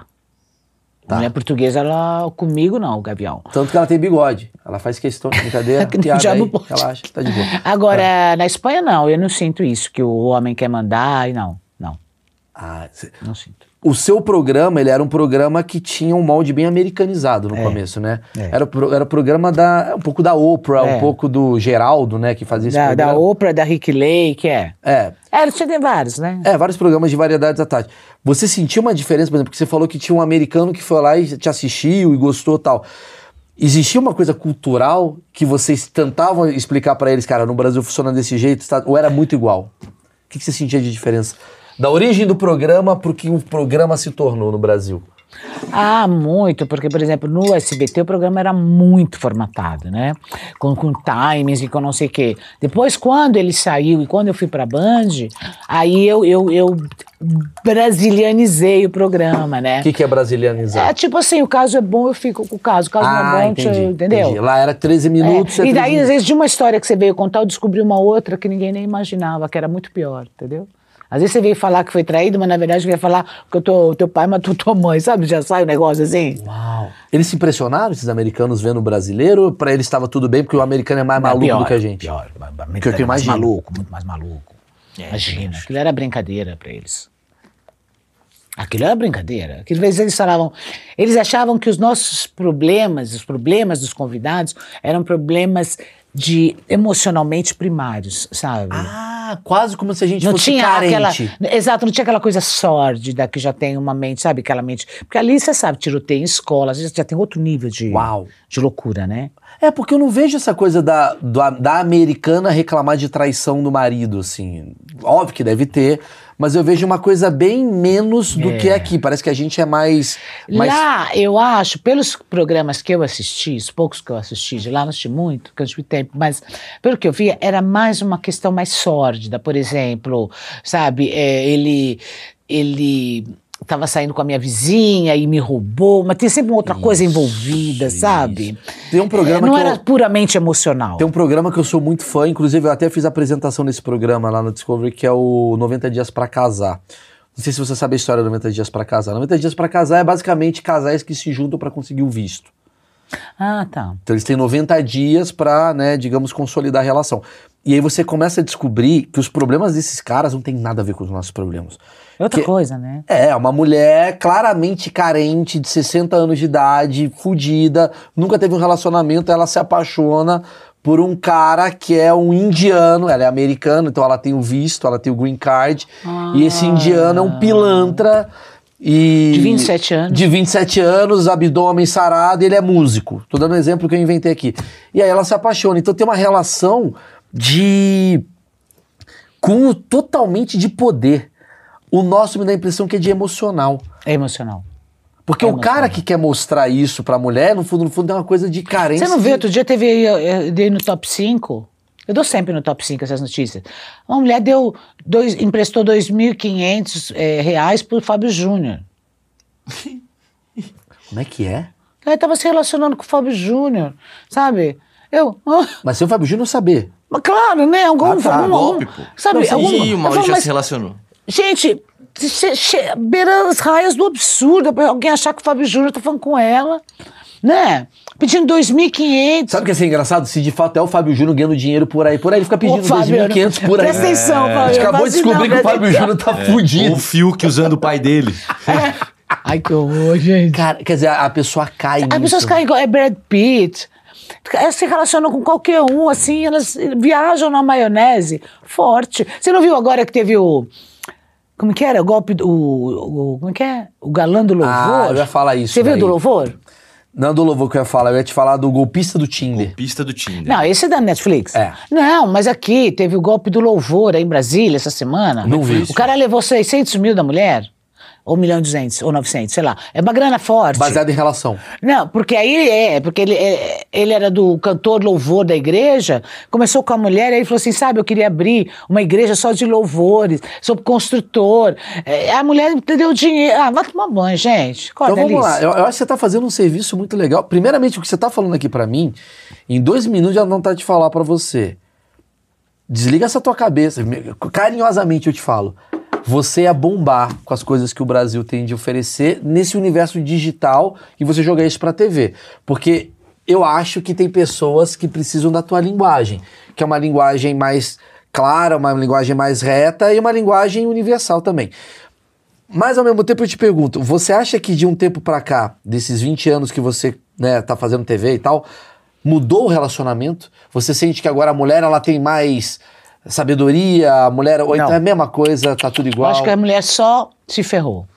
A Tá. mulher portuguesa, ela comigo não, Gavião. Tanto que ela tem bigode. Ela faz questão de brincadeira, Que nem piada diabo aí, pode. relaxa, tá de boa. Agora, na Espanha não, eu não sinto isso, que o homem quer mandar e não, não, Ah, cê- não sinto. o seu programa, ele era um programa que tinha um molde bem americanizado no É. começo, né? É. Era, o pro- era o programa da, um pouco da Oprah, É. um pouco do Geraldo, né, que fazia esse Da, programa. da Oprah, da Rick Lake, é. É, É, eles tinham vários, né? É, vários programas de variedades à tarde. Você sentiu uma diferença, por exemplo, porque você falou que tinha um americano que foi lá e te assistiu e gostou e tal. Existia uma coisa cultural que vocês tentavam explicar pra eles, cara, no Brasil funciona desse jeito, tá? Ou era muito igual? O que, que você sentia de diferença? Da origem do programa pro que o programa se tornou no Brasil? Ah, muito, porque, por exemplo, no S B T o programa era muito formatado, né? Com, com timings e com não sei o quê. Depois, quando ele saiu e quando eu fui pra Band, aí eu, eu, eu brasilianizei o programa, né? O que, que é brasilianizar? É tipo assim, o caso é bom, eu fico com o caso. O caso não é bom, entendi, tchau, entendeu? entendi. Lá era treze minutos. É, é e daí, treze às vezes, de uma história que você veio contar, eu descobri uma outra que ninguém nem imaginava, que era muito pior, entendeu? Às vezes você veio falar que foi traído, mas na verdade veio falar que o teu, teu pai matou tua mãe, sabe? Já sai o negócio assim. Uau. Eles se impressionaram, esses americanos, vendo o brasileiro? Ou pra eles estava tudo bem, porque o americano é mais maluco pior, do que a gente? Pior, Que eu muito mais imagino. maluco, muito mais maluco. Imagina, aquilo era brincadeira pra eles. Aquilo era brincadeira. Aquilo, às vezes eles falavam, eles achavam que os nossos problemas, os problemas dos convidados, eram problemas de emocionalmente primários, sabe? Ah, quase como se a gente Não fosse tinha carente. aquela. Exato, não tinha aquela coisa sórdida que já tem uma mente, sabe? Aquela mente. Porque ali você sabe, tiroteio em escola, às vezes já tem outro nível de, Uau. de loucura, né? É, porque eu não vejo essa coisa da, da, da americana reclamar de traição do marido, assim. Óbvio que deve ter, mas eu vejo uma coisa bem menos do É. que aqui. Parece que a gente é mais... mais... Lá, eu acho, pelos programas que eu assisti, os poucos que eu assisti, de lá não assisti muito, porque eu tive tempo, mas pelo que eu via, era mais uma questão mais sórdida. Por exemplo, sabe, é, ele... ele estava saindo com a minha vizinha e me roubou, mas tem sempre uma outra coisa envolvida, sabe? Tem um programa É, não que era eu- puramente emocional. Tem um programa que eu sou muito fã, inclusive eu até fiz a apresentação desse programa lá no Discovery, que é o noventa Dias pra Casar. Não sei se você sabe a história do noventa Dias pra Casar. noventa Dias pra Casar é basicamente casais que se juntam pra conseguir o visto. Ah, tá. Então eles têm noventa dias pra, né, digamos, consolidar a relação. E aí você começa a descobrir que os problemas desses caras não tem nada a ver com os nossos problemas. É outra Que- coisa, né? É, uma mulher claramente carente, de sessenta anos de idade, fudida, nunca teve um relacionamento, ela se apaixona por um cara que é um indiano, ela é americana, então ela tem o visto, ela tem o green card, e esse indiano é um pilantra e... De vinte e sete anos. De vinte e sete anos, abdômen sarado, ele é músico. Tô dando um exemplo que eu inventei aqui. E aí ela se apaixona, então tem uma relação de... com totalmente de poder. O nosso me dá a impressão que é de emocional. É emocional. Porque É o cara que quer mostrar isso pra mulher, no fundo, no fundo, é uma coisa de carência. Você não viu? Outro dia teve aí, eu, eu dei no top cinco. Eu dou sempre no top cinco essas notícias. Uma mulher deu dois, emprestou dois mil e quinhentos é, reais pro Fábio Júnior. Como é que é? Ela estava se relacionando com o Fábio Júnior, sabe? Eu. ah, Mas sem o Fábio Júnior saber. mas claro, né? Algum. Ah, tá, algum, golpe, algum- pô. Sabe? Não, algum, e eu o Maurício falo, já mas, se relacionou. gente, che, che, beira as raias do absurdo. Alguém achar que o Fábio Júnior tá falando com ela, né? Pedindo dois mil e quinhentos. Sabe o que é ser engraçado? Se de fato é o Fábio Júnior ganhando dinheiro por aí, por aí, ele fica pedindo Ô, Fábio, dois mil e quinhentos por aí. presta atenção, A Fábio. gente acabou de Vacina, descobrir que o presta Fábio atenção. Júnior tá fudido. Ou o Fiuk usando o pai dele. Ai, que horror, gente. Cara, quer dizer, a, a pessoa cai As nisso. pessoas caem igual, é Brad Pitt. Elas se relacionam com qualquer um, assim, elas viajam na maionese forte. Você não viu agora que teve o... Como que era? O golpe do... O, o- como que é? O galã do louvor. Ah, eu ia falar isso Você viu daí. do louvor? Não é do louvor que eu ia falar, eu ia te falar do golpista do Tinder. Golpista do Tinder. Não, esse é da Netflix? É. Não, mas aqui teve o golpe do louvor aí em Brasília essa semana. Não vi. O cara levou seiscentos mil da mulher. Ou um milhão e duzentos, ou novecentos, sei lá. É uma grana forte. Baseado em relação. Não, porque aí é, porque ele, é, ele era do cantor louvor da igreja, começou com a mulher, aí ele falou assim, sabe, eu queria abrir uma igreja só de louvores, sou construtor. É, a mulher deu dinheiro. Ah, vai tomar banho, gente. Qual Então delícia? vamos lá, eu, eu acho que você tá fazendo um serviço muito legal. Primeiramente, o que você tá falando aqui pra mim, em dois minutos já não tá de falar pra você. Desliga essa tua cabeça, carinhosamente eu te falo. Você ia bombar com as coisas que o Brasil tem de oferecer nesse universo digital e você jogar isso pra T V. Porque eu acho que tem pessoas que precisam da tua linguagem, que é uma linguagem mais clara, uma linguagem mais reta e uma linguagem universal também. Mas ao mesmo tempo eu te pergunto, você acha que de um tempo pra cá, desses vinte anos que você, né, tá fazendo T V e tal, mudou o relacionamento? Você sente que agora a mulher ela tem mais sabedoria, a mulher, ou então é a mesma coisa, tá tudo igual? Eu acho que a mulher só se ferrou.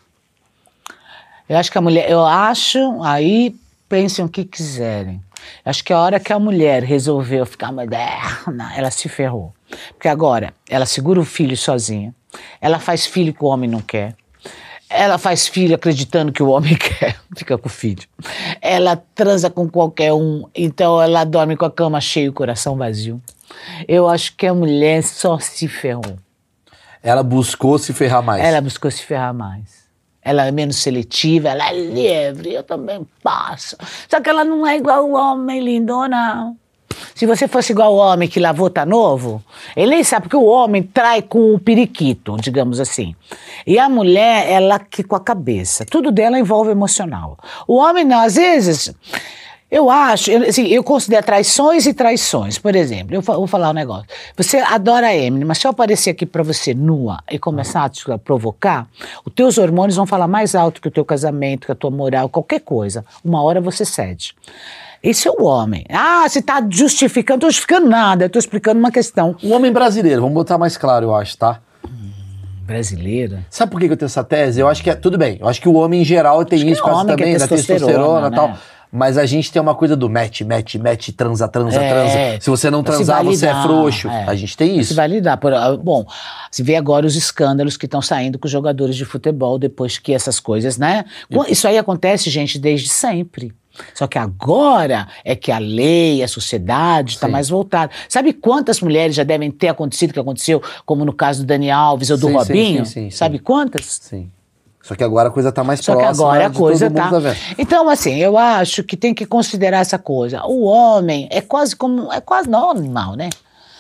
Eu acho que a mulher, eu acho, aí pensem o que quiserem. Eu acho que a hora que a mulher resolveu ficar moderna, ela se ferrou. Porque agora, ela segura o filho sozinha, ela faz filho que o homem não quer, ela faz filho acreditando que o homem quer, fica com o filho. Ela transa com qualquer um, então ela dorme com a cama cheia e o coração vazio. Eu acho que a mulher só se ferrou. Ela buscou se ferrar mais. Ela buscou se ferrar mais. Ela é menos seletiva, ela é livre, eu também passo. Só que ela não é igual o homem, lindo, não. Se você fosse igual o homem que lavou tá novo, ele nem sabe, porque o homem trai com o periquito, digamos assim. E a mulher, ela que com a cabeça. Tudo dela envolve emocional. O homem não, às vezes... Eu acho, eu, assim, eu considero traições e traições. Por exemplo, eu vou falar um negócio. Você adora a Emily, mas se eu aparecer aqui pra você nua e começar a te provocar, os teus hormônios vão falar mais alto que o teu casamento, que a tua moral, qualquer coisa. Uma hora você cede. Esse é o homem. Ah, você tá justificando, não tô justificando nada, eu tô explicando uma questão. O homem brasileiro, vamos botar mais claro, eu acho, tá? Brasileira? Sabe por que eu tenho essa tese? Eu acho que é, tudo bem, eu acho que o homem em geral tem acho isso, quase também, da testosterona e né? tal. Mas a gente tem uma coisa do match, match, match, transa, transa, É, transa. Se você não transar, você é frouxo. É. A gente tem isso. Se validar. Por, bom, se vê agora os escândalos que estão saindo com os jogadores de futebol depois que essas coisas, né? E... Isso aí acontece, gente, desde sempre. Só que agora é que a lei, a sociedade está mais voltada. Sabe quantas mulheres já devem ter acontecido o que aconteceu, como no caso do Dani Alves ou do sim, Robinho? Sim, sim, sim, Sabe sim. quantas? Sim. Só que agora a coisa tá mais Só próxima. que agora a de coisa todo mundo tá... vendo. Então, assim, eu acho que tem que considerar essa coisa. O homem é quase como... É quase normal, né?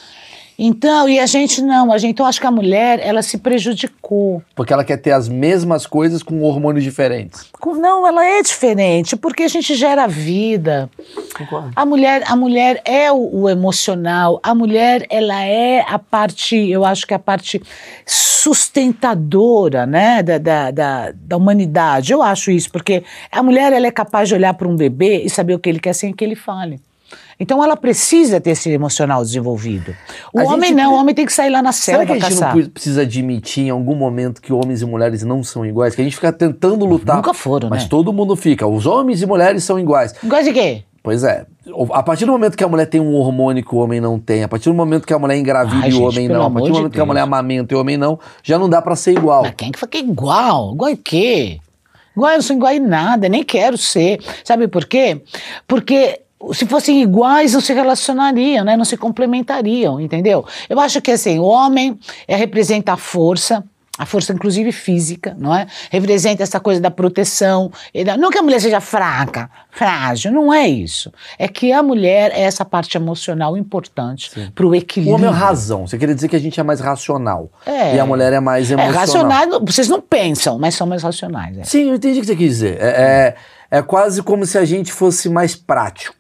Então, e a gente não. A gente, eu acho que a mulher, ela se prejudicou. Porque ela quer ter as mesmas coisas com hormônios diferentes. Não, ela é diferente, porque a gente gera vida. Concordo. A mulher, a mulher é o, o emocional, a mulher, ela é a parte, eu acho que é a parte sustentadora, né, da, da, da, da humanidade. Eu acho isso, porque a mulher, ela é capaz de olhar para um bebê e saber o que ele quer sem que ele fale. Então ela precisa ter esse emocional desenvolvido. O A homem gente não, pre- o homem tem que sair lá na selva Será que a gente caçar. não precisa admitir em algum momento que homens e mulheres não são iguais? Que a gente fica tentando lutar. Nunca foram, Mas né? todo mundo fica. Os homens e mulheres são iguais. Gosta de quê? Pois é. A partir do momento que a mulher tem um hormônio que o homem não tem, a partir do momento que a mulher engravida Ai, e o gente, homem pelo não, a amor partir do de momento que a Deus. mulher amamenta e o homem não, já não dá pra ser igual. Mas quem que fala que é igual? Igual em quê? Igual, eu não sou igual em nada, nem quero ser. Sabe por quê? Porque se fossem iguais, não se relacionariam, né? Não se complementariam, entendeu? Eu acho que assim, o homem é, representa a força, a força inclusive física, não é? Representa essa coisa da proteção. Não que a mulher seja fraca, frágil, não é isso. É que a mulher é essa parte emocional importante para o O equilíbrio. homem é razão. Você queria dizer que a gente é mais racional. É. E a mulher é mais É, emocional. racionais, vocês não pensam, mas são mais racionais. É. Sim, eu entendi o que você quis dizer. É, é, é quase como se a gente fosse mais prático.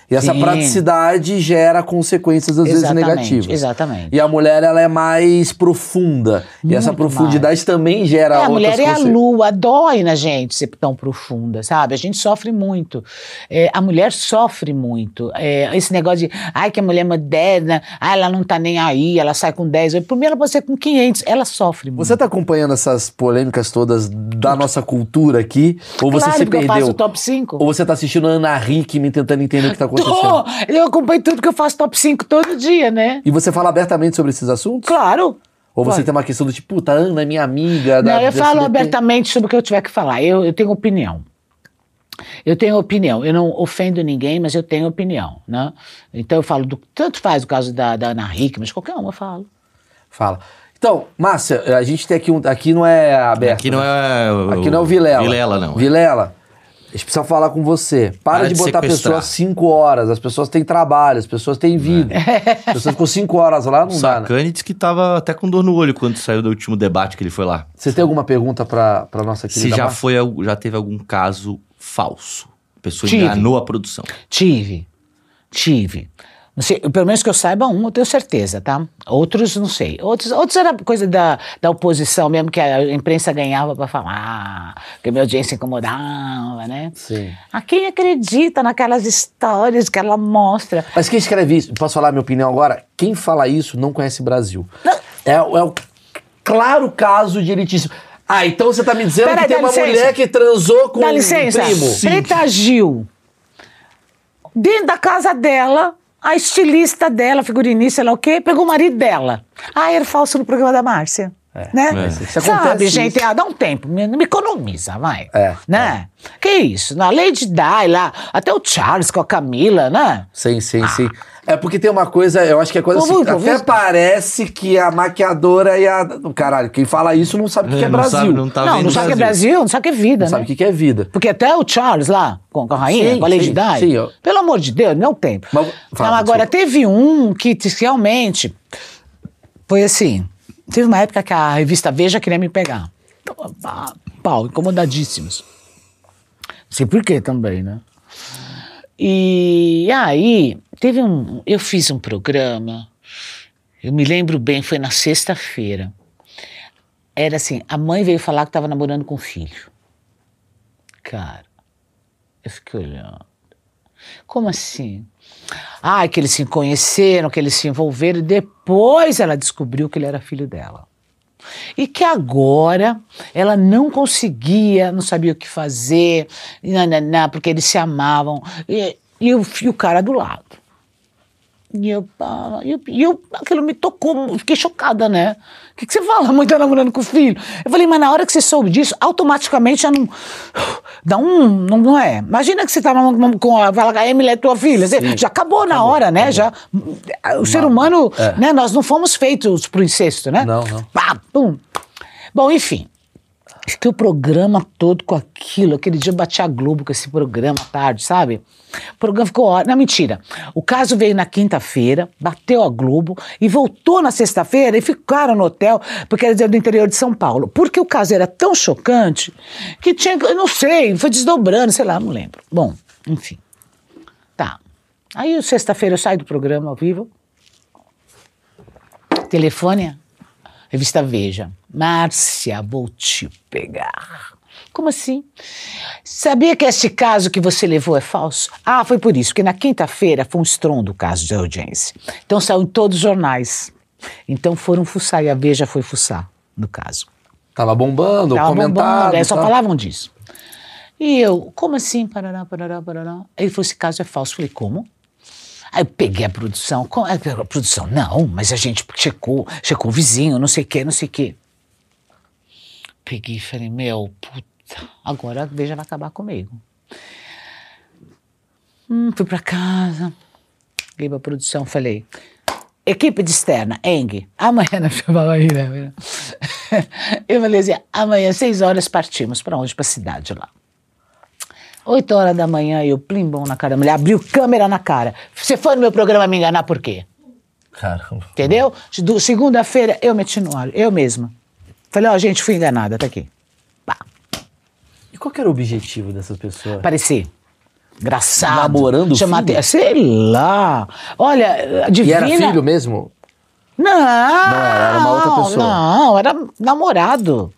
E essa Sim. praticidade gera consequências, às Exatamente, vezes, negativas. exatamente. E a mulher, ela é mais profunda. E essa Muito profundidade também gera É, a outras mulher é a consequências. lua, dói na gente ser tão profunda, sabe? A gente sofre muito. É, a mulher sofre muito. É, esse negócio de, ai, que a mulher é moderna, ai, ela não tá nem aí, ela sai com dez. Por mim, ela pode ser com quinhentos. Ela sofre muito. Você tá acompanhando essas polêmicas todas da nossa cultura aqui? Ou você Claro, se porque eu perdeu? faço o top cinco. Ou você tá assistindo a Ana Hickman tentando entender o que tá acontecendo? Tô! Eu acompanho tudo que eu faço top cinco todo dia, né? E você fala abertamente sobre esses assuntos? Claro. Ou você Claro. tem uma questão do tipo, puta, a Ana é minha amiga. Não, da, eu do falo S B T. abertamente sobre o que eu tiver que falar. Eu, eu tenho opinião. Eu tenho opinião. Eu não ofendo ninguém, mas eu tenho opinião, né? Então eu falo, do, tanto faz o caso da, da Ana Hickman, mas qualquer uma eu falo. Fala. Então, Márcia, a gente tem aqui um... Aqui não é aberto. Aqui não né? é... o- Aqui não é o Vilela. Vilela, não. Vilela, a gente precisa falar com você. Para, Para de de botar sequestrar. pessoas cinco horas. As pessoas têm trabalho, as pessoas têm vida. As pessoas ficam cinco horas lá, O não dá, né? Sacani disse que tava até com dor no olho quando saiu do último debate que ele foi lá. Você tem alguma pergunta pra, pra nossa Se querida já, Márcia? foi, al- já teve algum caso falso. A pessoa Tive. enganou a produção. Tive. Tive. Não sei, pelo menos que eu saiba, um eu tenho certeza, tá? Outros não sei. Outros, outros era coisa da, da oposição mesmo, que a imprensa ganhava pra falar, que a minha audiência incomodava, né? Sim. A quem acredita naquelas histórias que ela mostra? Mas quem escreve isso, posso falar a minha opinião agora? Quem fala isso não conhece Brasil. Não. É, é o claro caso de elitismo. Ah, então você tá me dizendo Peraí, que tem dá uma licença. mulher que transou com Dá um licença. primo. Preta Gil, dentro da casa dela, a estilista dela, figurinista, sei lá o quê, pegou o marido dela. Ah, era falso no programa da Márcia. Né? É. Isso Sabe, acontece gente, isso. ah, dá um tempo, me, me economiza, vai. É, Né? Que isso? Na Lady Di lá, até o Charles com a Camila, né? Sim, sim, sim. É porque tem uma coisa, eu acho que é coisa Vou, assim, vou, até vou. parece que a maquiadora e a... Caralho, quem fala isso não sabe o que, que é não Brasil. sabe, não tá não, vendo não sabe o que é Brasil, não sabe o que é vida, Não né? sabe o que, que é vida. Porque até o Charles lá, com, com a rainha, Sim, com a Lady sim, Di, sim, eu- pelo amor de Deus, não tem. Mas- fala, não, agora, desculpa. teve um que t- realmente foi assim, teve uma época que a revista Veja queria me pegar. Pá, Pau, incomodadíssimos. Não sei por quê também, né? E aí, teve um, eu fiz um programa, eu me lembro bem, foi na sexta-feira. Era assim, a mãe veio falar que estava namorando com o filho. Cara, eu fiquei olhando. Como assim? Ah, que eles se conheceram, que eles se envolveram, e depois ela descobriu que ele era filho dela. E que agora ela não conseguia, não sabia o que fazer, nananá, porque eles se amavam. E, e, o, e o cara do lado. E eu, ah, e eu, e eu, aquilo me tocou, eu fiquei chocada, né? O que, que você fala? A mãe tá namorando com o filho. Eu falei, mas na hora que você soube disso, automaticamente já não. Dá um. Não, não é? Imagina que você tá namorando com a. Fala, a Emily é tua filha. Você, já acabou na hora, né? Já, o ser humano, É. né? Nós não fomos feitos pro incesto, né? Não, não. Pá, pum. Bom, enfim. Fiquei o programa todo com aquilo. Aquele dia eu bati a Globo com esse programa à tarde, sabe? O programa ficou ótimo. Não, mentira. O caso veio na quinta-feira, bateu a Globo e voltou na sexta-feira e ficaram no hotel, porque era do interior de São Paulo. Porque o caso era tão chocante que tinha, eu não sei, foi desdobrando, sei lá, não lembro. Bom, enfim. Tá. Aí, sexta-feira, eu saio do programa ao vivo. Telefone, revista Veja. Márcia, vou te pegar. Como assim? Sabia que este caso que você levou é falso? Ah, foi por isso, porque na quinta-feira foi um estrondo o caso de audiência. Então saiu em todos os jornais. Então foram fuçar e a Veja foi fuçar no caso. Tava bombando, Tava comentado. bombando, é, só tá? falavam disso. E eu, como assim? Parará, parará, parará. Ele falou, esse caso é falso. Eu falei, como? Aí eu peguei a produção. Com- A produção, não, mas a gente checou, checou o vizinho, não sei o que, não sei o que. Peguei e falei, meu, puta, agora a Veja vai acabar comigo. Hum, fui pra casa, liguei pra produção, falei, equipe de externa, Eng, amanhã, não chamava aí, né? Eu falei assim, amanhã, seis horas, partimos. Pra onde? Pra cidade lá. Oito horas da manhã, eu plimbom na cara da mulher, abriu câmera na cara. Você foi no meu programa me enganar por quê? Caramba. Entendeu? Do- Segunda-feira, eu meti no ar, eu mesma. Falei, ó, gente, fui enganada, tá aqui. Pá, E qual que era o objetivo dessas pessoas? aparecer. Engraçado. Namorando o Chama filho? te- Sei lá. Olha, E era Divina... filho mesmo? Não, Não era, era uma outra pessoa. Não, era namorado.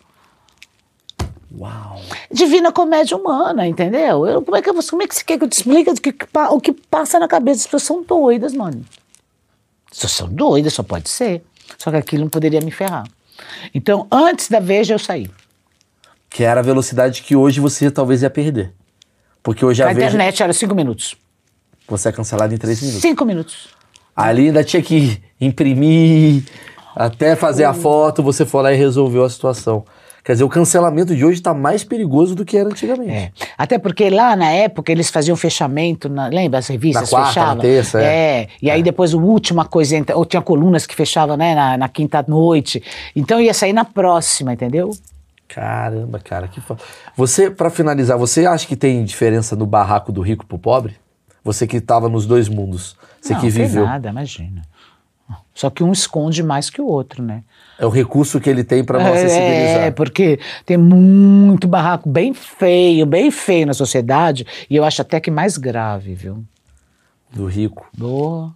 Uau. Divina comédia humana, entendeu? Eu, como, é que, eu- como é que você quer que eu te explique o que, que pa- o que passa na cabeça? As pessoas são doidas, mano. As pessoas são doidas, só pode ser. Só que aquilo não poderia me ferrar. Então, antes da Veja, eu saí. Que era a velocidade que hoje você talvez ia perder. Porque hoje a A Veja, internet era cinco minutos. você é cancelado em três minutos. Cinco minutos. Ali ainda tinha que imprimir, até fazer a foto, você foi lá e resolveu a situação. Quer dizer, o cancelamento de hoje está mais perigoso do que era antigamente. É. Até porque lá na época eles faziam fechamento, na, lembra as revistas Na quarta, fechavam? na terça, é. é. E aí depois a última coisa, entra- ou tinha colunas que fechavam, né, na, na quinta noite. Então ia sair na próxima, entendeu? Caramba, cara, que fa... Você, pra finalizar, você acha que tem diferença no barraco do rico pro pobre? Você que estava nos dois mundos, você não, que viveu. Não tem nada, imagina. Só que um esconde mais que o outro, né? É o recurso que ele tem pra não É, acessibilizar. É, porque tem muito barraco bem feio, bem feio na sociedade, e eu acho até que mais grave, viu? Do rico. Boa.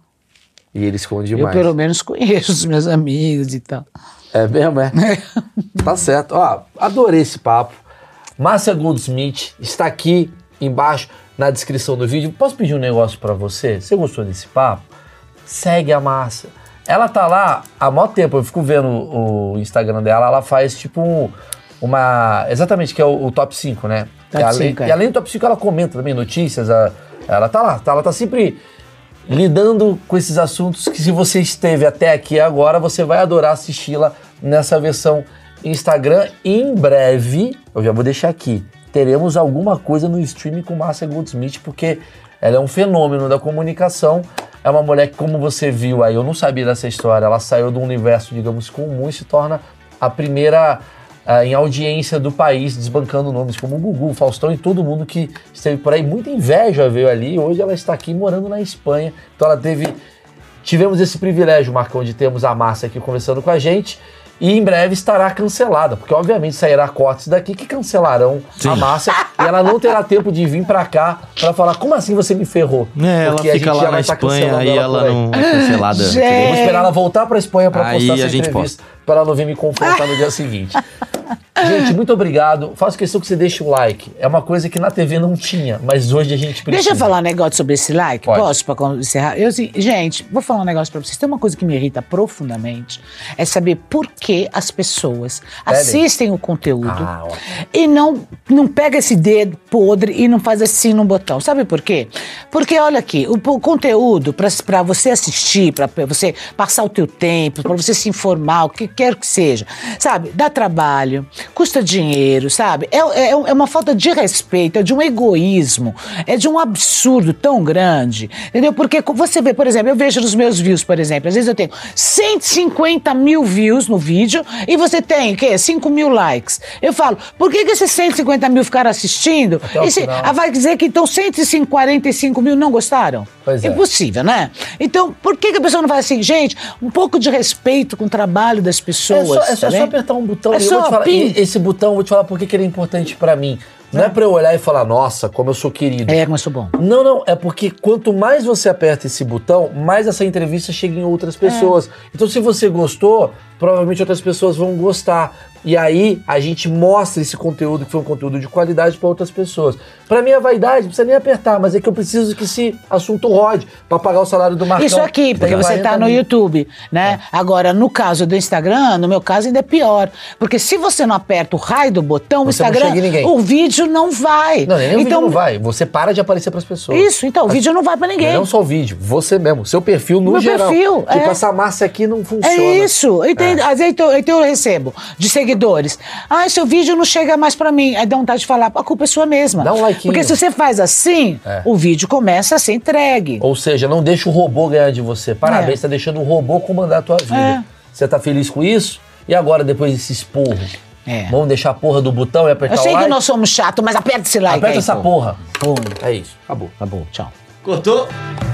E ele esconde Eu mais. pelo menos conheço os meus amigos e tal. É mesmo, é? Tá certo. Ó, adorei esse papo. Márcia Goldsmith está aqui embaixo na descrição do vídeo. Posso pedir um negócio pra você? Você gostou desse papo? Segue a Márcia. Ela tá lá há mó tempo, eu fico vendo o Instagram dela, ela faz tipo um, uma... Exatamente, que é o, o top cinco, né? Top e, além, cinco, é. e além do top cinco, ela comenta também notícias, a- ela tá lá, tá, ela tá sempre lidando com esses assuntos que se você esteve até aqui agora, você vai adorar assisti-la nessa versão Instagram. E em breve, eu já vou deixar aqui, teremos alguma coisa no streaming com Márcia Goldsmith, porque ela é um fenômeno da comunicação. É uma mulher que, como você viu aí, eu não sabia dessa história, ela saiu de um universo, digamos, comum e se torna a primeira ah, em audiência do país, desbancando nomes como o Gugu, o Faustão e todo mundo que esteve por aí. Muita inveja veio ali, hoje ela está aqui morando na Espanha. Então ela teve... Tivemos esse privilégio, Marcão, de termos a Márcia aqui conversando com a gente. E em breve estará cancelada, porque obviamente sairá cortes daqui que cancelarão Sim. a Márcia e ela não terá tempo de vir pra cá pra falar, como assim você me ferrou? É, ela Porque a fica gente já lá na vai tá Espanha cancelando e ela ela por aí. não é cancelada. Gente. Vamos esperar ela voltar pra Espanha pra Aí postar essa a gente entrevista, pra ela não vir me confrontar no dia seguinte. Gente, muito obrigado. Faço questão que você deixe o like. É uma coisa que na T V não tinha, mas hoje a gente precisa. Deixa eu falar um negócio sobre esse like, Pode. posso, pra encerrar? Eu, assim, gente, vou falar um negócio pra vocês. Tem uma coisa que me irrita profundamente, é saber por que as pessoas Pedem. assistem o conteúdo Ah, ótimo. e não, não pega esse dedo podre e não faz assim no botão. Sabe por quê? Porque, olha aqui, o, o conteúdo pra, pra você assistir, pra pra você passar o teu tempo, pra você se informar, o que quer que seja, sabe? Dá trabalho, custa dinheiro, sabe? É, é, é uma falta de respeito, é de um egoísmo, é de um absurdo tão grande, entendeu? Porque você vê, por exemplo, eu vejo nos meus views, por exemplo, às vezes eu tenho cento e cinquenta mil views no vídeo e você tem, o quê? cinco mil likes. Eu falo, por que, que esses cento e cinquenta mil ficaram assistindo? Até o E se- final. ah, vai dizer que então cento e quarenta e cinco mil não gostaram? Pois é. Impossível, né? Então, por que, que a pessoa não faz assim? Gente, um pouco de respeito com o trabalho das É pessoas. só, é só, tá só bem? apertar um botão É e eu só vou te falar, pim. e esse botão, eu vou te falar por que que ele é importante pra mim. Não é pra eu olhar e falar, nossa, como eu sou querido. É, mas sou bom. Não, não, é porque quanto mais você aperta esse botão, mais essa entrevista chega em outras pessoas. Então, se você gostou, provavelmente outras pessoas vão gostar. E aí, a gente mostra esse conteúdo, que foi um conteúdo de qualidade, para outras pessoas. Pra mim, a vaidade, não precisa nem apertar, mas é que eu preciso que esse assunto rode pra pagar o salário do Marcão. Isso aqui, que porque tem você tá quarenta no mil. YouTube, né? Agora, no caso do Instagram, no meu caso ainda é pior. Porque se você não aperta o raio do botão, o Você não Instagram, chega em ninguém. o vídeo não vai. Não, nem o vídeo então, não vai. Você para de aparecer pras pessoas. Isso, então, o vídeo não vai pra ninguém. Não só o vídeo, você mesmo, seu perfil no Meu geral. perfil, Tipo, é. essa Márcia aqui não funciona. É isso. E tem, às vezes eu, então eu recebo de seguidores. Ah, seu vídeo não chega mais pra mim. Aí dá vontade de falar, a culpa é sua mesma. Dá um likeinho. Porque se você faz assim, É. o vídeo começa a ser entregue. Ou seja, não deixa o robô ganhar de você. Parabéns, É. você tá deixando o robô comandar a tua vida. É. Você tá feliz com isso? E agora, depois desse esporro? É. Vamos deixar a porra do botão e apertar Eu sei o like? que nós somos chatos, mas aperta esse like Aperta aí, essa pô. porra. Pum. É isso, acabou. Tá bom, tchau. Cortou?